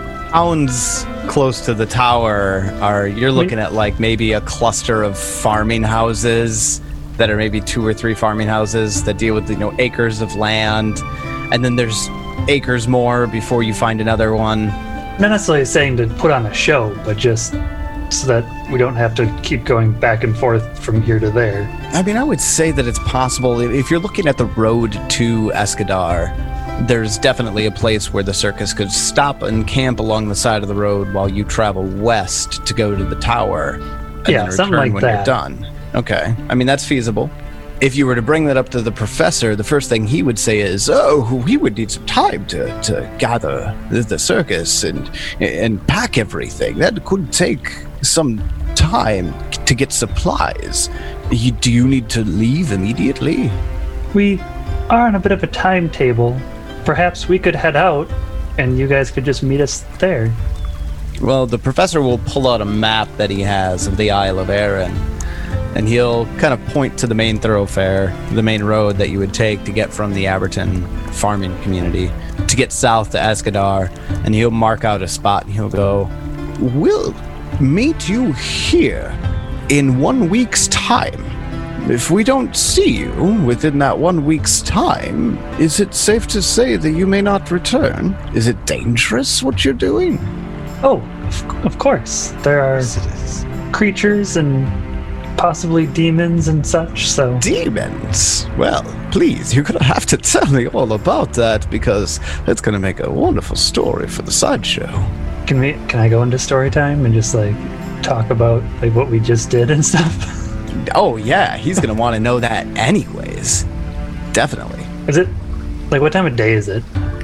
S9: towns close to the tower you're looking at, like, maybe a cluster of farming houses that are maybe 2 or 3 farming houses that deal with, acres of land. And then there's acres more before you find another one.
S2: Not necessarily saying to put on a show, but just so that we don't have to keep going back and forth from here to there.
S9: I mean, I would say that it's possible. If you're looking at the road to Escadar, there's definitely a place where the circus could stop and camp along the side of the road while you travel west to go to the tower. And then
S2: something
S9: return
S2: like
S9: when
S2: that.
S9: You're done. Okay. I mean, that's feasible. If you were to bring that up to the professor, the first thing he would say is, we would need some time to gather the circus and pack everything. That could take some time to get supplies. Do you need to leave immediately?
S2: We are on a bit of a timetable. Perhaps we could head out and you guys could just meet us there.
S9: Well, the professor will pull out a map that he has of the Isle of Arran. And he'll kind of point to the main thoroughfare, the main road that you would take to get from the Aberton farming community to get south to Escadar. And he'll mark out a spot and he'll go, we'll meet you here in 1 week's time. If we don't see you within that 1 week's time, is it safe to say that you may not return? Is it dangerous what you're doing?
S2: Oh, of course. There are creatures and possibly demons and such, so...
S9: Demons? Well, please, you're gonna have to tell me all about that, because that's gonna make a wonderful story for the sideshow.
S2: Can I go into story time and just, like, talk about, like, what we just did and stuff?
S9: Oh, yeah, he's gonna want to know that anyways. Definitely.
S2: Is it... Like, what time of day is it?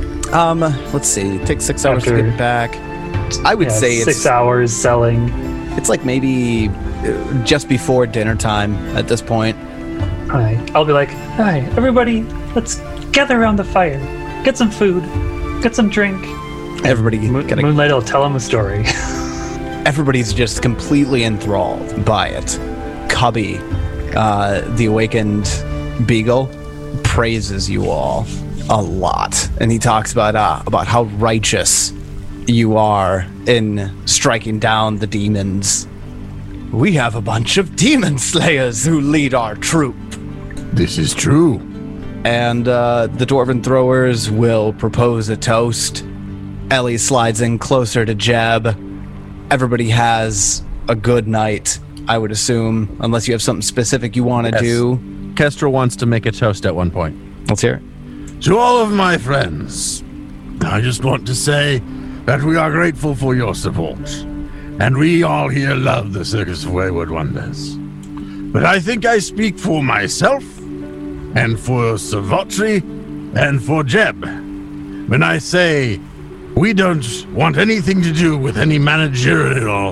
S9: Let's see. It takes 6 hours to get back. I would say it's...
S2: 6 hours selling.
S9: It's like maybe... just before dinner time at this point.
S2: All right. I'll be like, all right, everybody, let's gather around the fire. Get some food. Get some drink.
S9: Everybody
S2: Moonlight will tell him a story.
S9: Everybody's just completely enthralled by it. Cubby, the awakened beagle, praises you all a lot, and he talks about how righteous you are in striking down the demons. We have a bunch of demon slayers who lead our troop.
S7: This is true.
S9: And the Dwarven Throwers will propose a toast. Ellie slides in closer to Jeb. Everybody has a good night, I would assume, unless you have something specific you want to do.
S4: Kestrel wants to make a toast at one point.
S9: Let's hear it.
S7: To all of my friends, I just want to say that we are grateful for your support. And we all here love the Circus of Wayward Wonders. But I think I speak for myself, and for Savotri, and for Jeb, when I say we don't want anything to do with any managerial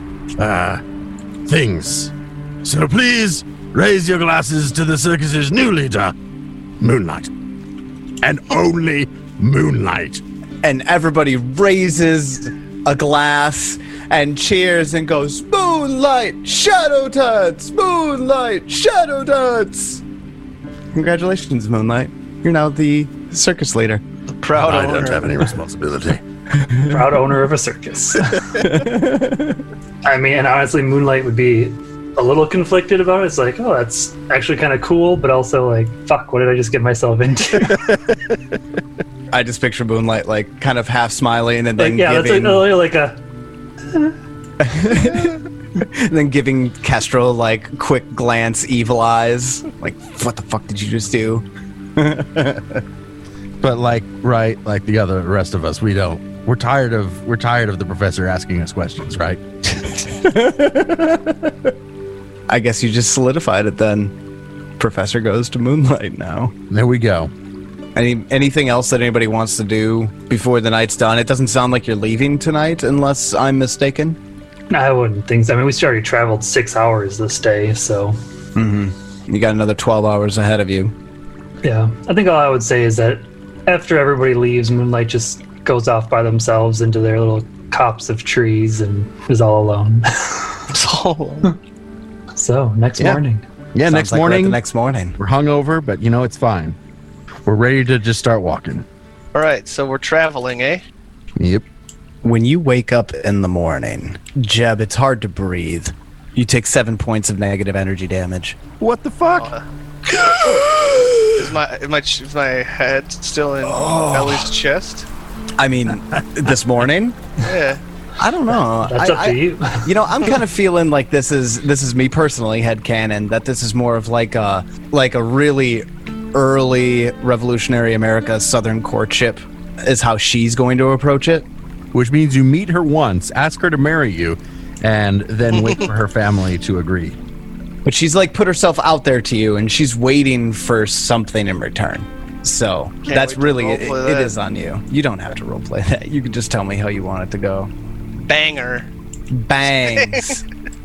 S7: things. So please raise your glasses to the circus's new leader, Moonlight. And only Moonlight.
S9: And everybody raises a glass and cheers and goes, Moonlight, Shadow Tuts! Moonlight, Shadow Tuts! Congratulations, Moonlight. You're now the circus leader.
S6: Proud
S7: I
S6: owner.
S7: don't have any responsibility.
S2: Proud owner of a circus. I mean, and honestly, Moonlight would be a little conflicted about it. It's like, oh, that's actually kind of cool, but also like, fuck, what did I just get myself into?
S9: I just picture Moonlight like kind of half smiling and then
S2: Like, yeah,
S9: giving,
S2: that's like a.
S9: and then giving Kestrel like quick glance, evil eyes. Like, what the fuck did you just do?
S4: But like the other rest of us, we don't. We're tired of the professor asking us questions, right?
S9: I guess you just solidified it then. Professor goes to Moonlight now.
S4: There we go.
S9: Anything else that anybody wants to do before the night's done? It doesn't sound like you're leaving tonight, unless I'm mistaken.
S2: I wouldn't think so. I mean, we already traveled 6 hours this day, so.
S9: You got another 12 hours ahead of you.
S2: Yeah, I think all I would say is that after everybody leaves, Moonlight just goes off by themselves into their little copse of trees and is all alone. So, next morning.
S4: Yeah,
S9: Sounds
S4: next
S9: like we're at
S4: morning.
S9: the next morning.
S4: We're hungover, but it's fine. We're ready to just start walking.
S6: All right, so we're traveling, eh?
S4: Yep.
S9: When you wake up in the morning, Jeb, it's hard to breathe. You take 7 points of negative energy damage.
S4: What the fuck?
S6: Is my head still in Ellie's chest?
S9: I mean, this morning?
S6: Yeah.
S9: I don't know.
S2: That's up to you.
S9: I'm kind of feeling like this is me personally, headcanon, that this is more of like a really early Revolutionary America Southern courtship is how she's going to approach it.
S4: Which means you meet her once, ask her to marry you, and then wait for her family to agree.
S9: But she's like put herself out there to you, and she's waiting for something in return. So that's really it is on you. You don't have to roleplay that. You can just tell me how you want it to go.
S6: Banger.
S9: Bangs.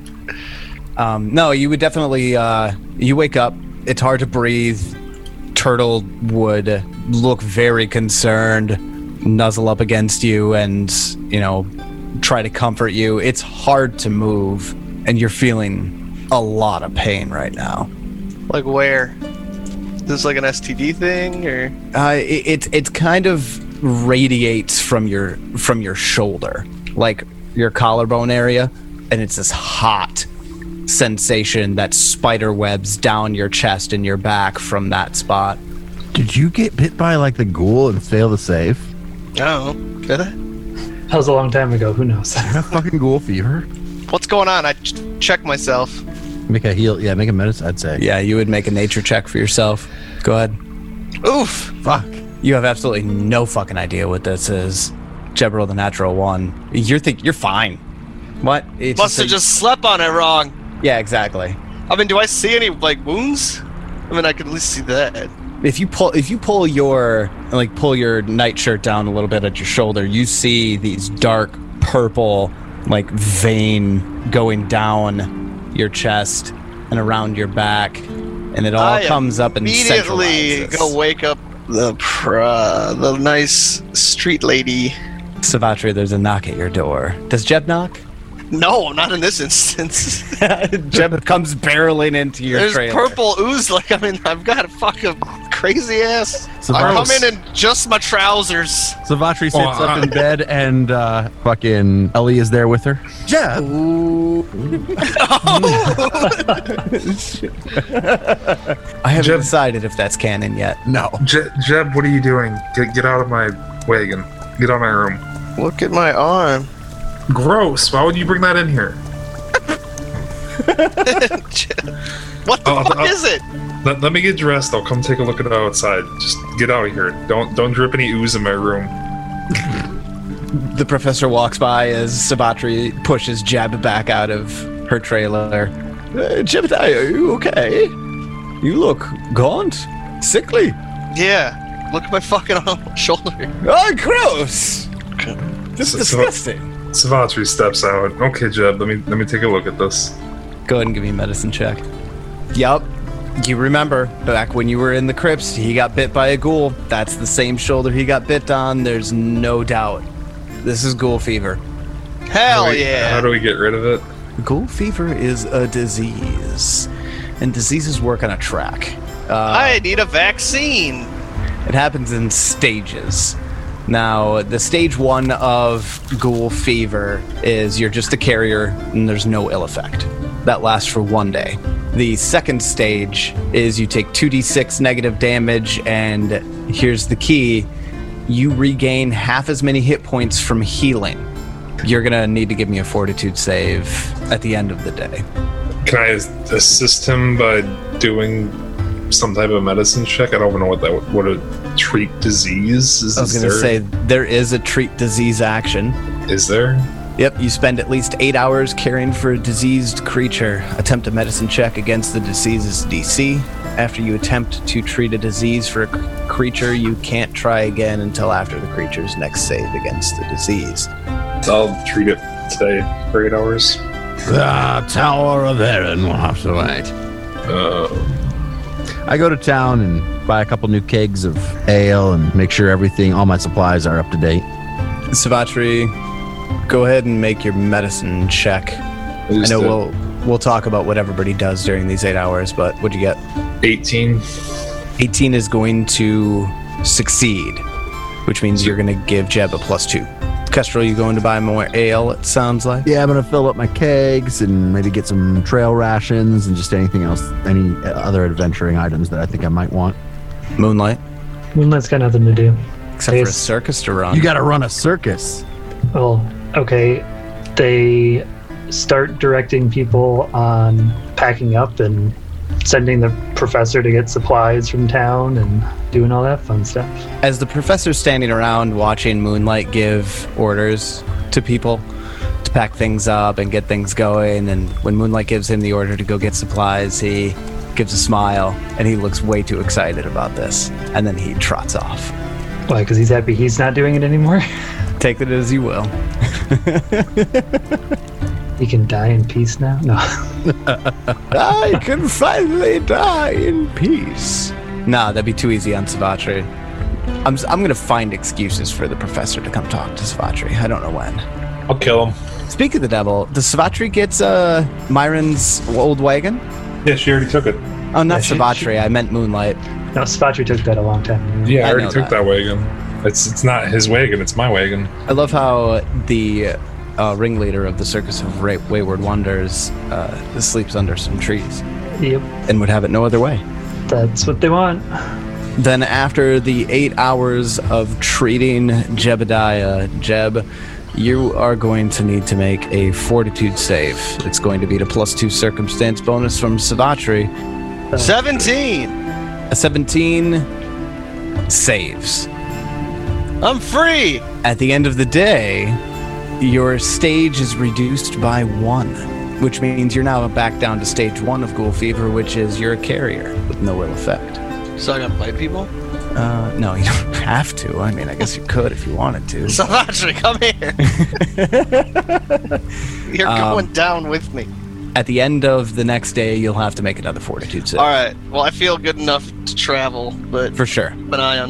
S9: No, you would definitely. You wake up. It's hard to breathe. Turtle would look very concerned, nuzzle up against you, and try to comfort you. It's hard to move, and you're feeling a lot of pain right now.
S6: Like where? Is this like an STD thing, or?
S9: It kind of radiates from your shoulder, like your collarbone area, and it's this hot sensation that spider webs down your chest and your back from that spot.
S4: Did you get bit by like the ghoul and fail to save?
S6: Oh, did I?
S2: That was a long time ago. Who knows?
S4: You have fucking ghoul fever?
S6: What's going on? I checked myself.
S4: Make a heal. Yeah, make a medicine, I'd say.
S9: Yeah, you would make a nature check for yourself. Go ahead.
S6: Oof.
S4: Fuck.
S9: You have absolutely no fucking idea what this is. Jeb rolled the natural one. You're fine. What? It's
S6: Must have just slept on it wrong.
S9: Yeah, exactly.
S6: I mean, do I see any like wounds? I mean, I can at least see that.
S9: If you pull your nightshirt down a little bit at your shoulder, you see these dark purple like vein going down your chest and around your back, and it all comes up and
S6: immediately
S9: centralizes.
S6: go wake up the nice street lady.
S9: Savotri, there's a knock at your door. Does Jeb knock?
S6: No, not in this instance.
S9: Jeb comes barreling into your
S6: There's
S9: trailer.
S6: purple ooze. Like, I mean, I've got a fucking crazy ass. I come in just my trousers.
S4: Savatri sits up in bed, and fucking Ellie is there with her. Jeb!
S9: I haven't
S5: Jeb-
S9: decided if that's canon yet.
S4: No.
S5: Jeb, what are you doing? Get out of my wagon. Get out of my room.
S6: Look at my arm.
S5: Gross. Why would you bring that in here?
S6: What the fuck is it?
S5: Let me get dressed. I'll come take a look at it outside. Just get out of here. Don't drip any ooze in my room.
S9: The professor walks by as Savatri pushes Jeb back out of her trailer. Jebediah, are you okay? You look gaunt, sickly.
S6: Yeah. Look at my fucking shoulder.
S9: Oh, gross! This is
S5: So-
S9: disgusting.
S5: Savatri steps out. Okay, Jeb, let me take a look at this.
S9: Go ahead and give me a medicine check. Yup. You remember, back when you were in the crypts, he got bit by a ghoul. That's the same shoulder he got bit on. There's no doubt. This is ghoul fever.
S6: Hell
S5: How
S6: yeah.
S5: do we get rid of it?
S9: Ghoul fever is a disease, and diseases work on a track.
S6: I need a vaccine.
S9: It happens in stages. Now, the stage 1 of ghoul fever is you're just a carrier and there's no ill effect. That lasts for 1 day. The second stage is you take 2d6 negative damage, and here's the key. You regain half as many hit points from healing. You're going to need to give me a fortitude save at the end of the day.
S5: Can I assist him by doing some type of medicine check? I don't know what a treat disease is.
S9: I was going to say, there is a treat disease action.
S5: Is there?
S9: Yep, you spend at least 8 hours caring for a diseased creature. Attempt a medicine check against the disease's DC. After you attempt to treat a disease for a creature, you can't try again until after the creature's next save against the disease.
S5: I'll treat it today for 8 hours.
S7: The Tower of Erin will have to wait.
S4: I go to town and buy a couple new kegs of ale and make sure all my supplies are up to date.
S9: Savatri, go ahead and make your medicine check. I know we'll talk about what everybody does during these 8 hours, but what'd you get?
S5: 18.
S9: 18 is going to succeed, which means you're going to give Jeb a +2. Kestrel, you going to buy more ale, it sounds like?
S4: Yeah, I'm going to fill up my kegs and maybe get some trail rations and just anything else, any other adventuring items that I think I might want.
S9: Moonlight?
S2: Moonlight's got nothing to do.
S9: Except for a circus to run.
S4: You got to run a circus.
S2: Well, okay. They start directing people on packing up and sending the professor to get supplies from town and doing all that fun stuff.
S9: As the professor's standing around watching Moonlight give orders to people to pack things up and get things going, and when Moonlight gives him the order to go get supplies, he gives a smile and he looks way too excited about this, and then he trots off.
S2: Why? Because he's happy he's not doing it anymore?
S9: Take it as you will.
S2: He can die in peace now? No.
S9: I can finally die in peace. Nah, that'd be too easy on Savatri. I'm gonna find excuses for the professor to come talk to Savatri. I don't know when.
S5: I'll kill him.
S9: Speak of the devil, does Savatri get Myron's old wagon?
S5: Yeah, she already took it.
S9: Oh, not
S2: Yeah,
S9: Savatri. I meant Moonlight.
S2: No, Savatri took that a long time ago.
S5: Yeah, I
S9: I
S5: already
S9: know
S5: took that wagon. It's not his wagon, it's my wagon.
S9: I love how the ringleader of the Circus of Wayward Wonders sleeps under some trees
S2: Yep,
S9: and would have it no other way.
S2: that's what they want.
S9: Then after the 8 hours of treating Jebediah, Jeb, you are going to need to make a fortitude save. It's going to be the +2 circumstance bonus from Savatri.
S6: 17.
S9: A 17 saves.
S6: I'm free.
S9: At the end of the day, your stage is reduced by 1, which means you're now back down to stage 1 of Ghoul Fever, which is you're a carrier with no ill effect.
S6: So I gotta bite people?
S9: No, you don't have to. I mean, I guess you could if you wanted to.
S6: Savatri, come here. You're going down with me.
S9: At the end of the next day, you'll have to make another fortitude save.
S6: All right. Well, I feel good enough to travel, but
S9: For sure.
S6: keep an eye on me.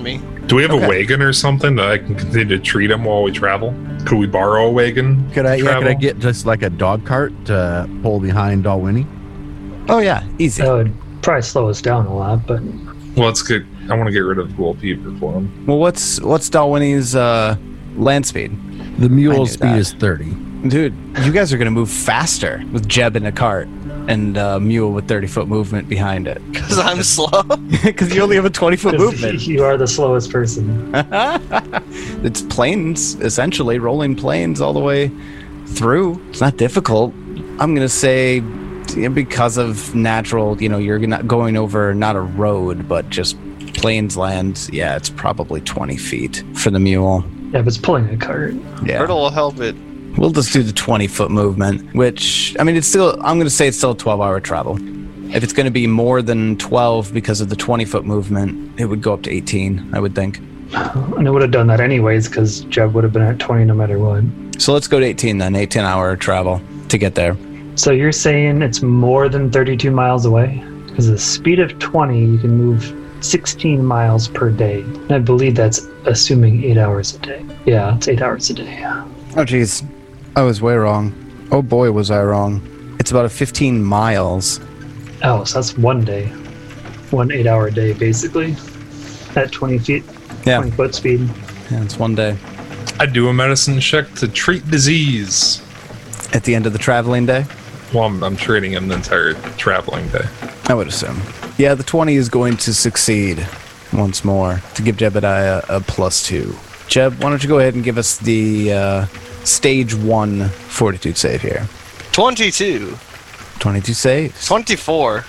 S5: Do we have a wagon or something that I can continue to treat him while we travel? Could we borrow a wagon?
S4: Could I
S5: travel?
S4: get just like a dog cart to pull behind Dalwhinnie?
S9: Oh yeah, easy.
S2: That would probably slow us down a lot, but
S5: Well, let's get. I want to get rid of Ghoul Peeper for him.
S9: Well, what's Dalwhinnie's land speed?
S4: The mule
S9: knew
S4: speed
S9: that.
S4: is 30.
S9: Dude, you guys are gonna move faster with Jeb in a cart and mule with 30-foot movement behind it.
S6: Because I'm slow.
S9: Because you only have a 20-foot movement.
S2: you are the slowest person.
S9: It's plains, essentially, rolling plains all the way through. It's not difficult. I'm going to say because of natural, you're not going over not a road, but just plains land. Yeah, it's probably 20 feet for the mule.
S2: Yeah, but it's pulling a cart.
S9: Yeah.
S6: Hurdle will help it.
S9: We'll just do the 20-foot movement, which, I'm going to say it's still a 12-hour travel. If it's going to be more than 12 because of the 20-foot movement, it would go up to 18, I would think.
S2: And it would have done that anyways, because Jeb would have been at 20 no matter what.
S9: So let's go to 18 then, 18-hour travel to get there.
S2: So you're saying it's more than 32 miles away? Because the speed of 20, you can move 16 miles per day. And I believe that's assuming 8 hours a day. Yeah, it's 8 hours a day.
S9: Oh, geez. I was way wrong. Oh, boy, was I wrong. It's about 15 miles.
S2: Oh, so that's 1 day. 1 8-hour day, basically. At 20 feet,
S9: Yeah.
S2: 20-foot speed.
S9: Yeah, it's 1 day.
S5: I'd do a medicine check to treat disease.
S9: At the end of the traveling day,
S5: Well, I'm treating him the entire traveling day.
S9: I would assume. Yeah, the 20 is going to succeed once more to give Jebediah a +2. Jeb, why don't you go ahead and give us the stage 1 fortitude save here.
S6: 22.
S9: 22 saves.
S6: 24.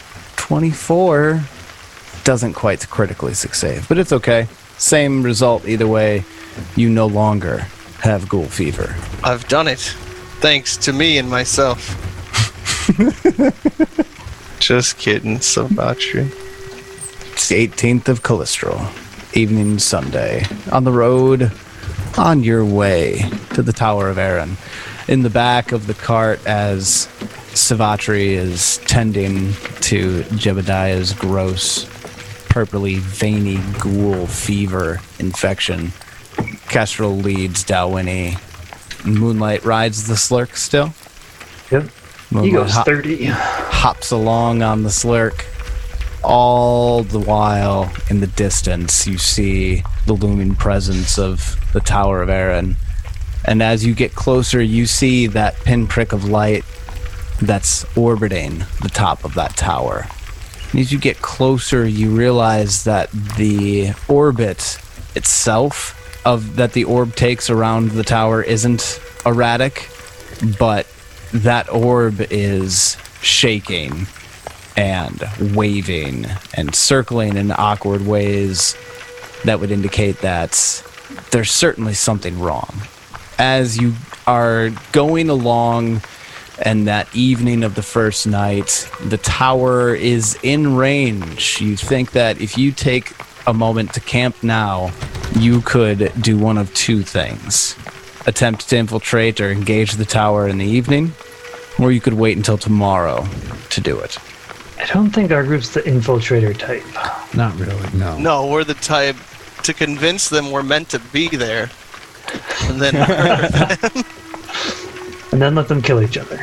S9: 24 doesn't quite critically succeed, but it's okay. Same result either way. You no longer have ghoul fever.
S6: I've done it. Thanks to me and myself. Just kidding, Savatri.
S9: It's the 18th of Calistral, evening Sunday, on the road, on your way to the Tower of Aaron. In the back of the cart, as Savatri is tending to Jebediah's gross, purpley, veiny ghoul fever infection, Kestrel leads Dalwhinnie. Moonlight rides the Slurk still.
S2: Yep. He
S9: Moonlight
S2: goes 30.
S9: hops along on the Slurk. All the while, in the distance, you see the looming presence of the Tower of Aaron. And as you get closer, you see that pinprick of light that's orbiting the top of that tower. And as you get closer, you realize that the orbit itself that the orb takes around the tower isn't erratic, but that orb is shaking and waving and circling in awkward ways that would indicate that there's certainly something wrong. As you are going along, and that evening of the first night, the tower is in range. You think that if you take a moment to camp now, you could do one of two things. Attempt to infiltrate or engage the tower in the evening, or you could wait until tomorrow to do it.
S2: I don't think our group's the infiltrator type.
S4: Not really, no.
S6: No, we're the type to convince them we're meant to be there. And then hurt them.
S2: And then let them kill each other.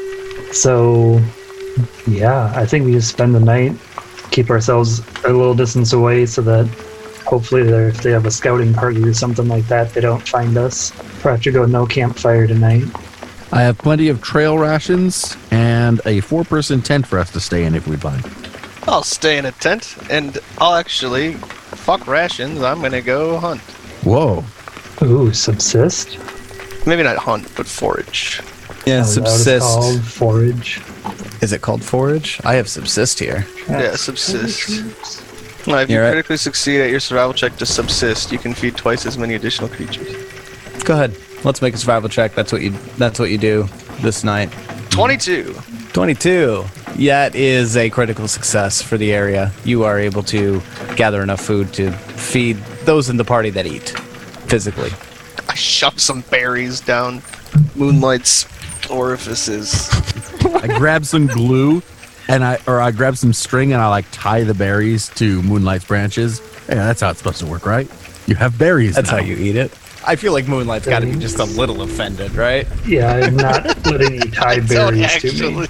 S2: So, yeah, I think we just spend the night, keep ourselves a little distance away so that hopefully if they have a scouting party or something like that, they don't find us. Or have to go no campfire tonight.
S4: I have plenty of trail rations and a 4-person tent for us to stay in if we'd like.
S6: I'll stay in a tent, and I'll actually, fuck rations, I'm gonna go hunt.
S4: Whoa.
S2: Ooh, subsist?
S6: Maybe not hunt, but forage.
S9: Yeah,
S2: Is that what it's
S9: subsist.
S2: called? Forage.
S9: Is it called forage? I have subsist here.
S6: Yeah, subsist. Well, if you
S9: You're right.
S6: critically succeed at your survival check to subsist, you can feed twice as many additional creatures.
S9: Go ahead. Let's make a survival check. That's what you do this night.
S6: 22.
S9: 22. Yeah, it is a critical success for the area. You are able to gather enough food to feed those in the party that eat physically.
S6: I shove some berries down Moonlight's orifices.
S4: I grab some glue and I grab some string and I like tie the berries to Moonlight's branches Yeah, that's how it's supposed to work, right? You have berries.
S9: That's
S4: now.
S9: how you eat it. I feel like Moonlight's got to be just a little offended, right?
S2: Yeah, I'm not letting you tie berries to me.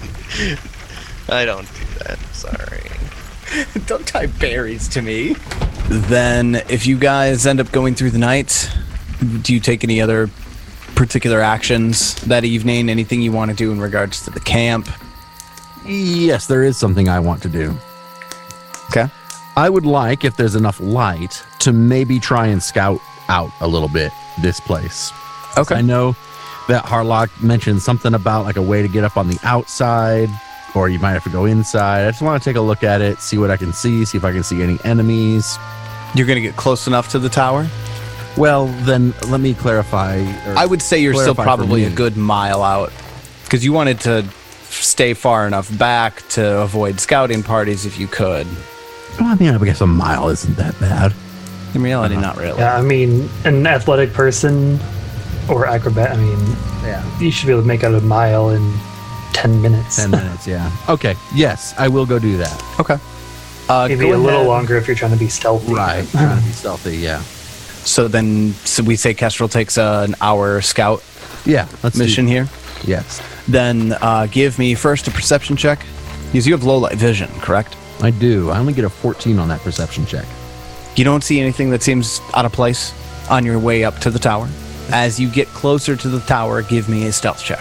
S6: I don't do that. Sorry.
S9: Don't tie berries to me. Then, if you guys end up going through the night, do you take any other particular actions that evening? Anything you want to do in regards to the camp?
S4: Yes, there is something I want to do.
S9: Okay.
S4: I would like, if there's enough light, to maybe try and scout out a little bit this place.
S9: Okay.
S4: I know that Harlock mentioned something about like a way to get up on the outside, or you might have to go inside. I just want to take a look at it, see what I can see if I can see any enemies.
S9: You're going to get close enough to the tower?
S4: Well, then let me clarify.
S9: I would say you're still
S4: clarify for
S9: probably
S4: me.
S9: a good mile out, because you wanted to stay far enough back to avoid scouting parties if you could.
S4: Well, I mean, I guess a mile isn't that bad.
S9: In reality, not really.
S2: Yeah, I mean, an athletic person or acrobat, I mean,
S4: Yeah.
S2: you should be able to make out a mile in 10 minutes.
S4: 10 minutes, yeah. Okay, yes, I will go do that.
S9: Okay.
S2: Maybe
S9: go
S2: a little
S9: ahead.
S2: longer if you're trying to be stealthy.
S4: Right, trying to be stealthy, yeah.
S9: So we say Kestrel takes an hour scout
S4: Yeah, let's
S9: mission here.
S4: Yes,
S9: Then give me first a perception check, because you have low light vision, correct?
S4: I do. I only get a 14 on that perception check.
S9: You don't see anything that seems out of place on your way up to the tower. As you get closer to the tower, give me a stealth check.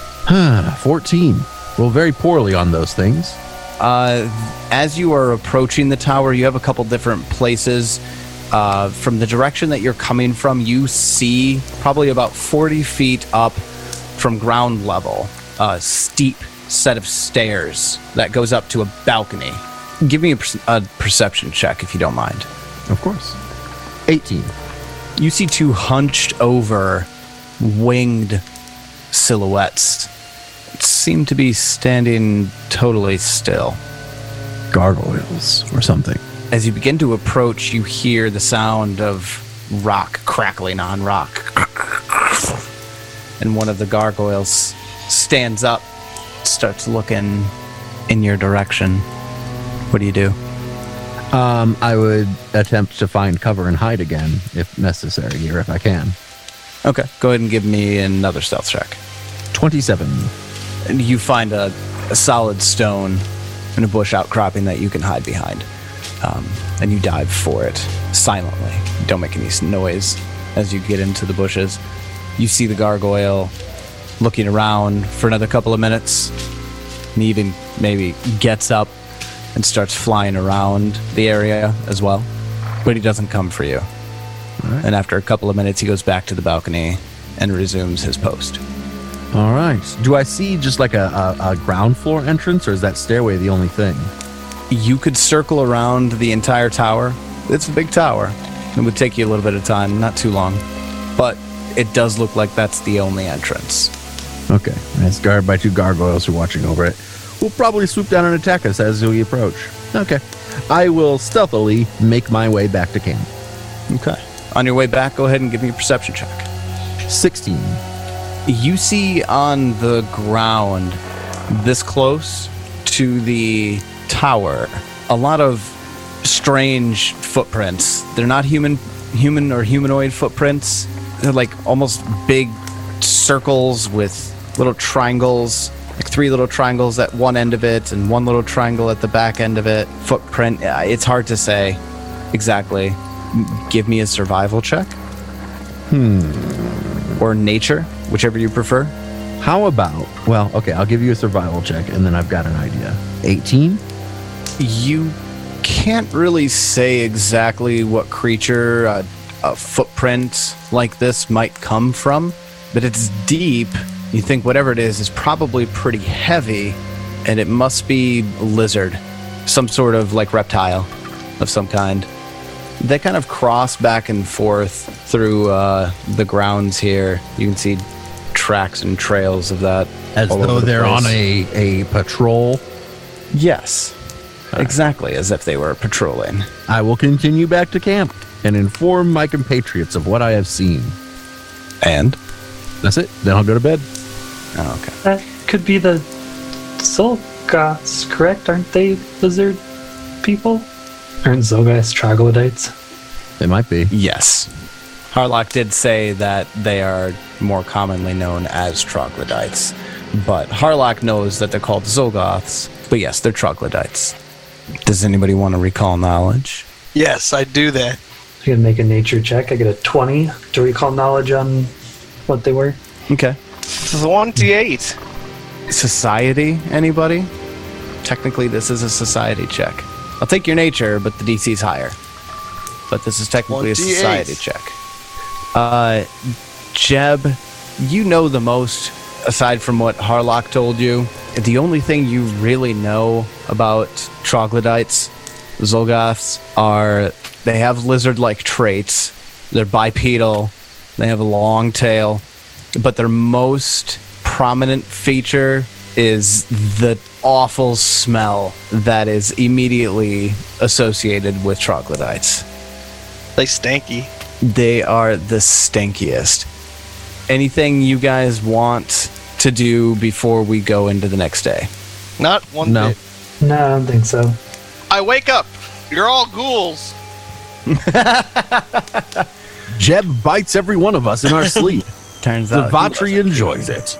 S4: 14. Roll very poorly on those things.
S9: As you are approaching the tower, you have a couple different places. From the direction that you're coming from, you see probably about 40 feet up from ground level, a steep set of stairs that goes up to a balcony. Give me a perception check if you don't mind.
S4: Of course. 18.
S9: You see two hunched over, winged silhouettes seem to be standing totally still.
S4: Gargoyles or something.
S9: As you begin to approach, you hear the sound of rock crackling on rock. And one of the gargoyles stands up, starts looking in your direction. What do you do?
S4: I would attempt to find cover and hide again if necessary, or if I can.
S9: Okay, go ahead and give me another stealth check.
S4: 27.
S9: And you find a solid stone and a bush outcropping that you can hide behind. And you dive for it silently. You don't make any noise as you get into the bushes. You see the gargoyle looking around for another couple of minutes, and he even maybe gets up and starts flying around the area as well. But he doesn't come for you.
S4: right.
S9: And after a couple of minutes, he goes back to the balcony and resumes his post.
S4: All right. Do I see just like a ground floor entrance, or is that stairway the only thing?
S9: You could circle around the entire tower. It's a big tower. It would take you a little bit of time, not too long. But it does look like that's the only entrance.
S4: Okay. And it's guarded by two gargoyles who are watching over it. We'll probably swoop down and attack us as we approach. Okay. I will stealthily make my way back to camp.
S9: Okay. On your way back, go ahead and give me a perception check.
S4: 16.
S9: You see on the ground, this close to the tower, a lot of strange footprints. They're not human or humanoid footprints. They're like almost big circles with little triangles, like 3 little triangles at one end of it and 1 little triangle at the back end of it. Footprint, it's hard to say exactly. Give me a survival check. Or nature, whichever you prefer.
S4: How about, well, okay, I'll give you a survival check, and then I've got an idea. 18?
S9: You can't really say exactly what creature a footprint like this might come from, but it's deep. You think whatever it is probably pretty heavy, and it must be a lizard, some sort of like reptile of some kind. They kind of cross back and forth through the grounds here. You can see tracks and trails of that.
S4: As
S9: all
S4: though
S9: over the
S4: they're
S9: place.
S4: on a patrol.
S9: Yes, exactly, as if they were patrolling.
S4: I will continue back to camp and inform my compatriots of what I have seen.
S9: And?
S4: That's it. Then I'll go to bed.
S9: Oh, okay.
S2: That could be the Zolgaths, correct? Aren't they lizard people? Aren't Zolgaths troglodytes?
S4: It might be.
S9: Yes. Harlock did say that they are more commonly known as troglodytes, but Harlock knows that they're called Zolgoths, but yes, they're troglodytes. Does anybody want to recall knowledge?
S8: Yes, I do that.
S2: I can make a nature check. I get a 20 to recall knowledge on what they were.
S9: Okay.
S8: 28.
S9: Society, anybody? Technically, this is a society check. I'll take your nature, but the DC's higher. But this is technically a
S8: 28.
S9: society check. Jeb, you know the most, aside from what Harlock told you. The only thing you really know about troglodytes, Zolgoths, are they have lizard-like traits. They're bipedal. They have a long tail. But their most prominent feature is the awful smell that is immediately associated with troglodytes.
S8: They stanky.
S9: They are the stinkiest. Anything you guys want to do before we go into the next day?
S8: Not one
S4: No.
S8: bit.
S2: No, I don't think so.
S8: I wake up. You're all ghouls.
S4: Jeb bites every one of us in our sleep.
S9: Turns out
S4: Zavatri enjoys it.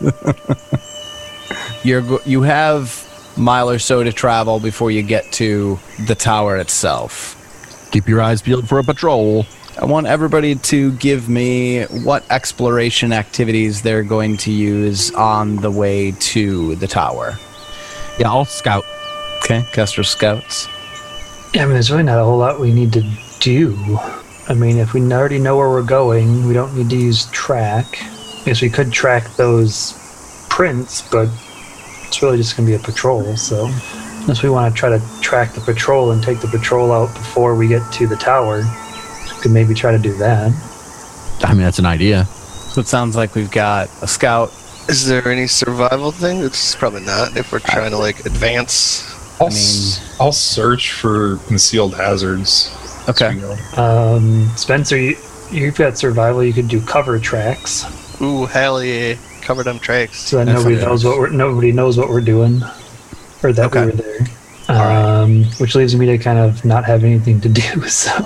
S9: you have a mile or so to travel before you get to the tower itself.
S4: Keep your eyes peeled for a patrol.
S9: I want everybody to give me what exploration activities they're going to use on the way to the tower.
S4: Yeah, I'll scout.
S9: Okay, Kestrel scouts.
S2: Yeah, I mean, there's really not a whole lot we need to do. I mean, if we already know where we're going, we don't need to use track. I guess we could track those prints, but it's really just going to be a patrol, so... Unless we want to try to track the patrol and take the patrol out before we get to the tower, we could maybe try to do that.
S4: I mean, that's an idea.
S9: So it sounds like we've got a scout.
S8: Is there any survival thing? It's probably not if we're trying to like advance.
S5: I'll search for concealed hazards.
S9: Okay.
S5: as we go.
S2: Spencer, you've got survival. You could do cover tracks,
S8: Ooh, hell yeah. Cover them tracks.
S2: so that nobody knows what we're doing, or that
S9: Okay.
S2: we were there. Which leaves me to kind of not have anything to do.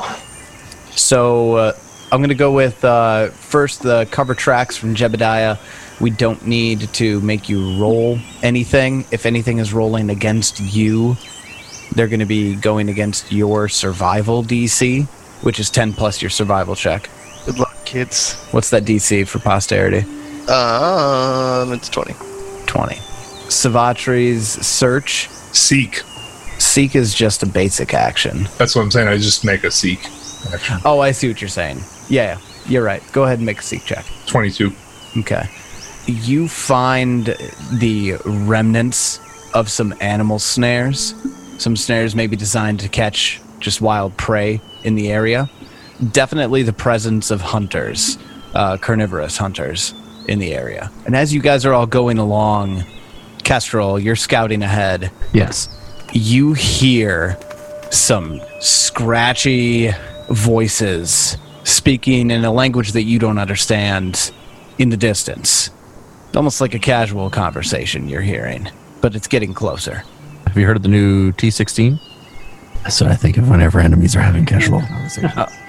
S9: So I'm going to go with first the cover tracks from Jebediah. We don't need to make you roll anything. If anything is rolling against you, they're going to be going against your survival DC, which is 10 plus your survival check.
S8: Good luck, kids.
S9: What's that DC for posterity?
S8: It's 20.
S9: 20. Savatri's search.
S5: Seek.
S9: Seek is just a basic action.
S5: That's what I'm saying. I just make a seek action.
S9: Oh, I see what you're saying. Yeah, you're right. Go ahead and make a seek check.
S5: 22.
S9: Okay. You find the remnants of some animal snares. Some snares may be designed to catch just wild prey in the area. Definitely the presence of hunters, carnivorous hunters in the area. And as you guys are all going along, Kestrel, you're scouting ahead.
S4: Yes.
S9: You hear some scratchy voices speaking in a language that you don't understand in the distance. Almost like a casual conversation you're hearing, but it's getting closer.
S4: Have you heard of the new T-16? That's what I think of whenever enemies are having casual conversation.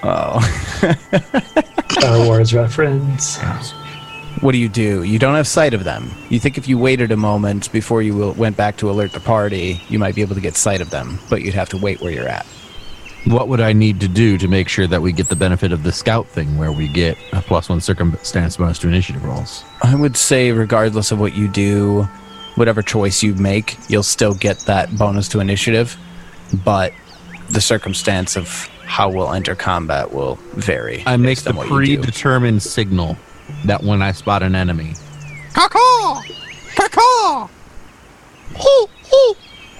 S2: Star Wars reference.
S9: What do? You don't have sight of them. You think if you waited a moment before you went back to alert the party, you might be able to get sight of them, but you'd have to wait where you're at.
S4: What would I need to do to make sure that we get the benefit of the scout thing where we get a +1 circumstance bonus to initiative rolls?
S9: I would say regardless of what you do, whatever choice you make, you'll still get that bonus to initiative, but the circumstance of how we'll enter combat will vary.
S4: I make
S9: based
S4: the
S9: on what you do.
S4: predetermined signal that when I spot an enemy,
S7: Caw-caw! Caw-caw! Hoo, hoo!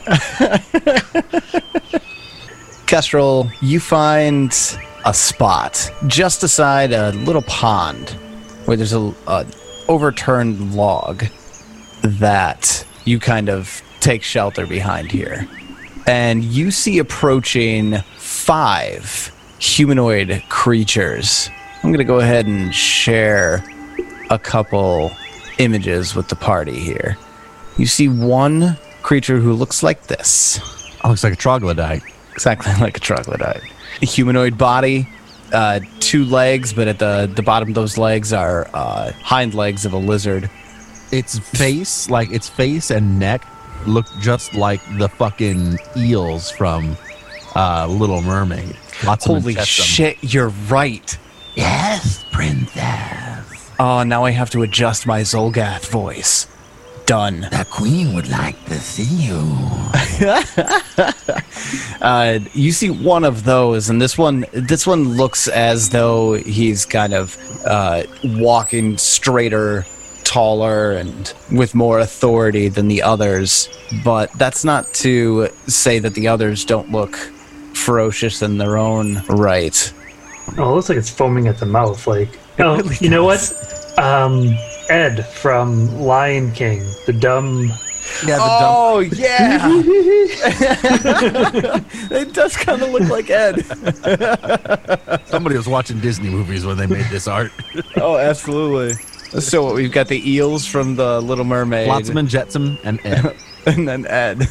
S9: Kestrel, you find a spot just aside a little pond where there's a overturned log that you kind of take shelter behind here. And you see approaching 5 humanoid creatures. I'm going to go ahead and share a couple images with the party here. You see one creature who looks like this.
S4: looks like a troglodyte.
S9: exactly like a troglodyte. A humanoid body, 2 legs, but at the bottom of those legs are hind legs of a lizard.
S4: Its face and neck look just like the fucking eels from Little Mermaid.
S9: Holy shit, you're right.
S7: Yes, princess.
S9: Oh, now I have to adjust my Zolgath voice. Done.
S7: The queen would like to see you.
S9: You see one of those, and this one looks as though he's kind of walking straighter, taller, and with more authority than the others. But that's not to say that the others don't look ferocious in their own right.
S2: Oh, it looks like it's foaming at the mouth. Like, oh,
S9: really
S2: you know what? Ed from Lion King, the dumb.
S4: Yeah,
S9: Oh, yeah! It does kind of look like Ed.
S4: Somebody was watching Disney movies when they made this art.
S9: Oh, absolutely. So what, we've got the eels from the Little Mermaid.
S4: Flotsam and Jetsam and Ed.
S9: And then Ed.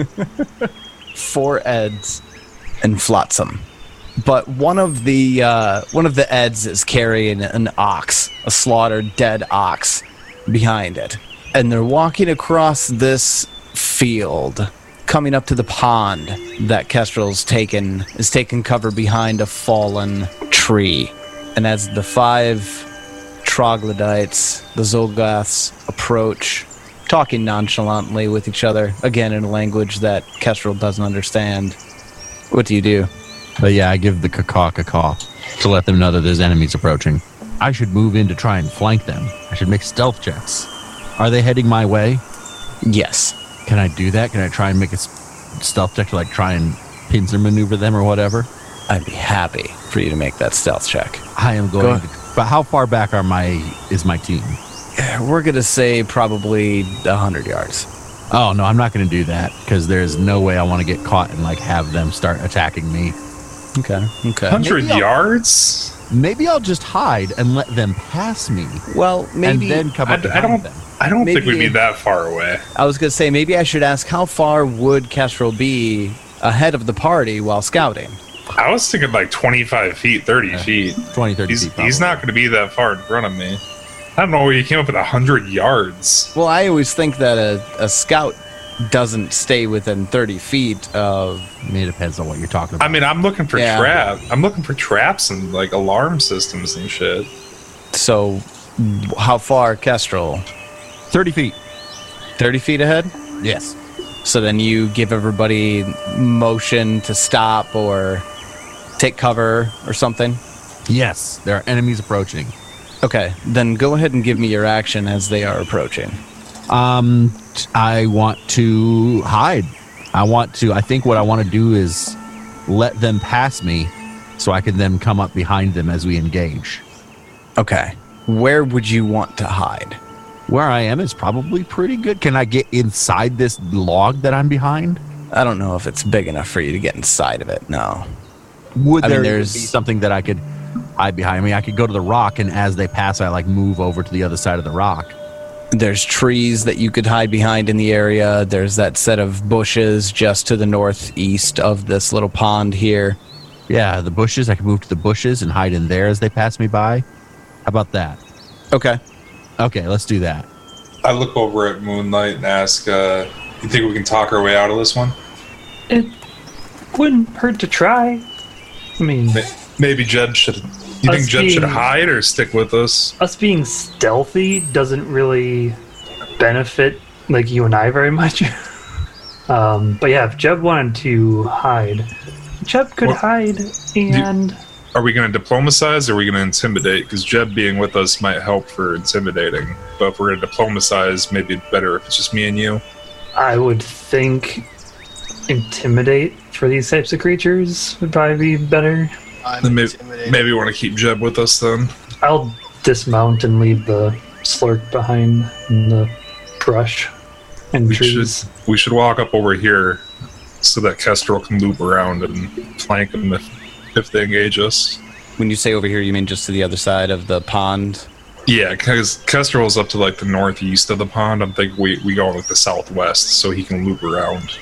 S9: 4 Eds and Flotsam. But one of the Eds is carrying an ox, a slaughtered dead ox, behind it. And they're walking across this field, coming up to the pond that Kestrel's taken cover behind a fallen tree. And as the 5 troglodytes, the Zolgaths, approach, talking nonchalantly with each other, again in a language that Kestrel doesn't understand, what do you do?
S4: But yeah, I give the caw to let them know that there's enemies approaching. I should move in to try and flank them. I should make stealth checks. Are they heading my way?
S9: Yes.
S4: Can I do that? Can I try and make a stealth check to like try and pincer maneuver them or whatever?
S9: I'd be happy for you to make that stealth check.
S4: I am going to. But how far back is my team?
S9: We're going to say probably 100 yards.
S4: Oh, no, I'm not going to do that because there's no way I want to get caught and like have them start attacking me.
S9: Okay.
S5: 100 yards?
S4: Maybe I'll just hide and let them pass me.
S9: Well, maybe.
S4: And then come up behind them.
S5: I don't think we'd
S9: Maybe-
S5: be that far away.
S9: I was going to say, maybe I should ask how far would Kestrel be ahead of the party while scouting?
S5: I was thinking like 25 feet, 30 feet.
S4: 20, 30 feet.
S5: He's not going to be that far in front of me. I don't know where you came up with 100 yards.
S9: Well, I always think that a scout doesn't stay within 30 feet of...
S4: I mean, it depends on what you're talking about.
S5: I mean, I'm looking for
S9: Yeah.
S5: I'm looking for traps and like alarm systems and shit.
S9: So, how far, Kestrel?
S4: 30 feet.
S9: 30 feet ahead?
S4: Yes.
S9: So then you give everybody motion to stop or take cover or something?
S4: Yes. There are enemies approaching.
S9: Okay, then go ahead and give me your action as they are approaching.
S4: I want to hide. I think what I want to do is let them pass me so I can then come up behind them as we engage.
S9: Okay, where would you want to hide?
S4: Where I am is probably pretty good. Can I get inside this log that I'm behind?
S9: I don't know if it's big enough for you to get inside of it, no.
S4: Would
S9: I mean,
S4: there be
S9: there's-
S4: something that I could hide behind? I mean, I could go to the rock, and as they pass, I like move over to the other side of the rock.
S9: There's trees that you could hide behind in the area. There's that set of bushes just to the northeast of this little pond here.
S4: Yeah, the bushes. I can move to the bushes and hide in there as they pass me by. How about that?
S9: Okay.
S4: Okay, let's do that.
S5: I look over at Moonlight and ask, you think we can talk our way out of this one?
S2: It wouldn't hurt to try. I mean,
S5: Maybe Jed should... You think
S2: Us
S5: Jed should
S2: being-
S5: hide or stick with us?
S2: us being stealthy doesn't really benefit like you and I very much. But yeah, if Jeb wanted to hide, Jeb could
S5: Well,
S2: hide and
S5: Are we going to diplomatize or are we going to intimidate? Because Jeb being with us might help for intimidating. But if we're going to diplomatize, maybe it's better if it's just me and you.
S2: I would think intimidate for these types of creatures would probably be better.
S8: I'm
S5: Then
S8: intimidated.
S5: maybe we want to keep Jeb with us then.
S2: I'll dismount and leave the slurk behind in the brush and trees.
S5: We should walk up over here so that Kestrel can loop around and flank them if they engage us.
S9: When you say over here, you mean just to the other side of the pond?
S5: Yeah, because Kestrel's up to like the northeast of the pond. I'm thinking we go like the southwest so he can loop around.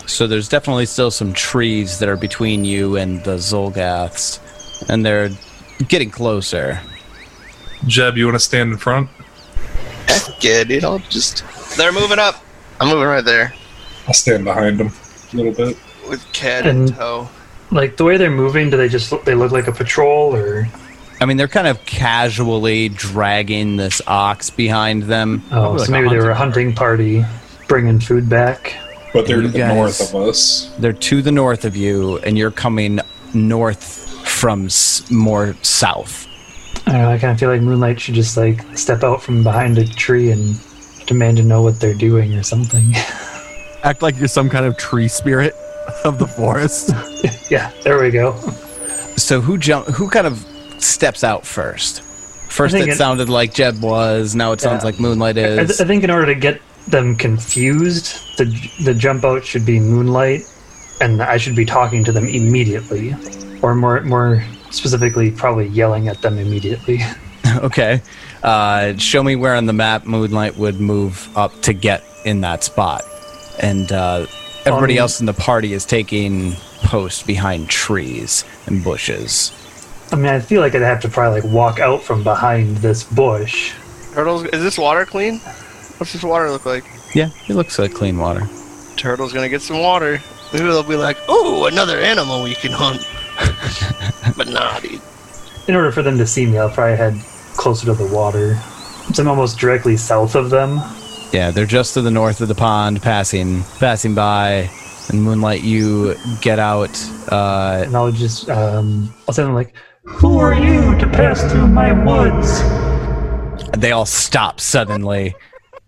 S9: So there's definitely still some trees that are between you and the Zolgaths, and they're getting closer.
S5: Jeb, you want to stand in front?
S8: Heck yeah, dude. They're moving up. I'm moving right there
S5: I'll stand behind them a little bit.
S8: with Cad in
S2: And-
S8: tow.
S2: Like the way they're moving, do they look like a patrol or?
S9: I mean, they're kind of casually dragging this ox behind them.
S2: Oh, so maybe they were a hunting party bringing food back.
S5: But they're to
S9: You
S5: the
S9: guys-
S5: north of us.
S9: They're to the north of you, and you're coming north from more south.
S2: I don't know, I kind of feel like Moonlight should just like step out from behind a tree and demand to know what they're doing or something.
S4: Act like you're some kind of tree spirit of the forest.
S2: Yeah, there we go.
S9: So who kind of steps out first? First
S2: I think
S9: it sounded like Jeb was, now it sounds
S2: Yeah.
S9: like Moonlight
S2: I
S9: is.
S2: think in order to get them confused, the jump out should be Moonlight, and I should be talking to them immediately, or more specifically, probably yelling at them immediately.
S9: Okay. Show me where on the map Moonlight would move up to get in that spot. And everybody else in the party is taking post behind trees and bushes.
S2: I mean, I feel like I'd have to probably like walk out from behind this bush.
S8: Turtles, is this water clean? What's this water look like?
S9: Yeah, it looks like clean water.
S8: Turtle's gonna get some water. Maybe they'll be like, "Ooh, another animal we can hunt." But nah, dude.
S2: In order for them to see me, I'll probably head closer to the water. So I'm almost directly south of them.
S9: Yeah, they're just to the north of the pond, passing by. And Moonlight, you get out.
S2: And I'll just, I'll say them like, "Who are you to pass through my woods?"
S9: They all stop suddenly.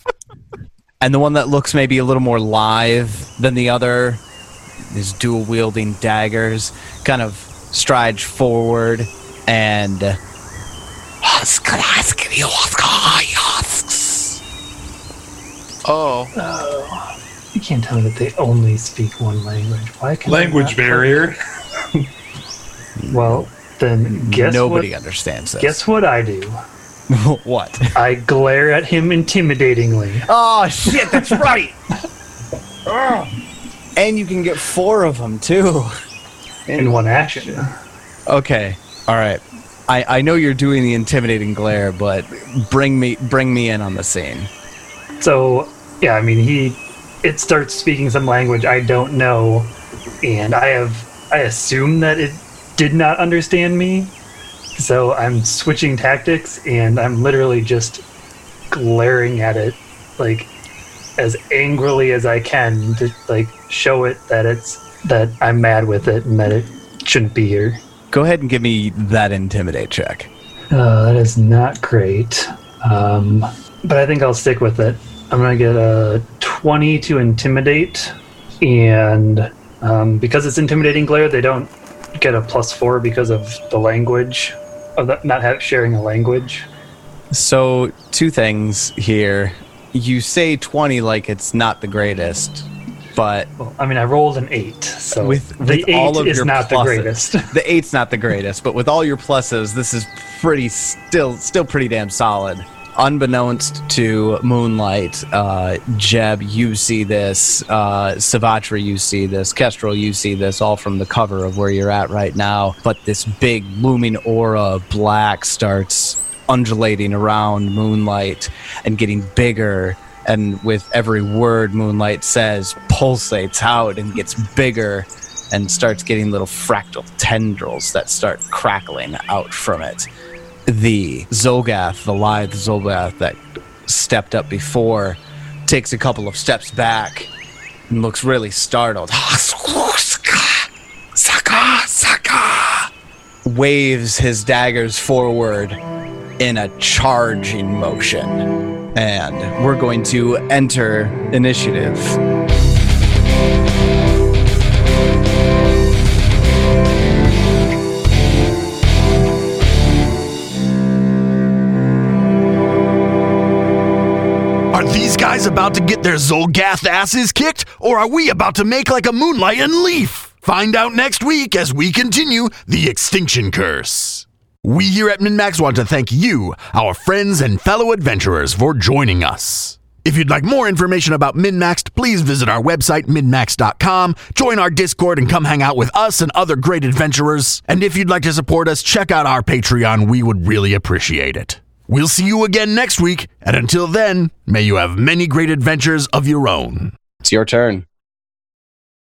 S9: And the one that looks maybe a little more live than the other, these dual-wielding daggers, kind of strides forward and...
S8: Oh,
S2: You can't tell me that they only speak one language. Why can I
S5: Language
S2: not-
S5: barrier.
S2: Well, then guess
S9: Nobody
S2: what?
S9: understands this.
S2: Guess what I do?
S9: What?
S2: I glare at him intimidatingly.
S9: Oh, shit, that's right! And you can get 4 of them, too.
S2: In one action.
S9: Okay, all right. I know you're doing the intimidating glare, but bring me in on the scene.
S2: So, yeah, I mean, it starts speaking some language I don't know, and I assume that it did not understand me. So I'm switching tactics, and I'm literally just glaring at it, like, as angrily as I can to, like, show it that I'm mad with it and that it shouldn't be here.
S9: Go ahead and give me that intimidate check.
S2: That is not great. But I think I'll stick with it. I'm going to get a 20 to intimidate. And because it's intimidating glare, they don't get a +4 because of the language, of not sharing a language.
S9: So, 2 things here. You say 20 like it's not the greatest, but
S2: Well, I mean, I rolled an 8, so
S9: with
S2: the 8
S9: all of
S2: is
S9: your
S2: not
S9: pluses,
S2: the greatest.
S9: The 8's not the greatest, but with all your pluses, this is still pretty damn solid. Unbeknownst to Moonlight, Jeb, you see this, Savatri, you see this, Kestrel, you see this, all from the cover of where you're at right now. But this big looming aura of black starts undulating around Moonlight and getting bigger. And with every word Moonlight says, pulsates out and gets bigger and starts getting little fractal tendrils that start crackling out from it. The Zolgath, the lithe Zolgath that stepped up before, takes a couple of steps back and looks really startled. Waves his daggers forward in a charging motion. And we're going to enter initiative.
S1: Are these guys about to get their Zolgath asses kicked, or are we about to make like a Moonlight and Leaf? Find out next week as we continue the Extinction Curse. We here at MinMax want to thank you, our friends and fellow adventurers, for joining us. If you'd like more information about MinMaxed, please visit our website, minmax.com, join our Discord, and come hang out with us and other great adventurers. And if you'd like to support us, check out our Patreon. We would really appreciate it. We'll see you again next week, and until then, may you have many great adventures of your own.
S9: It's your turn.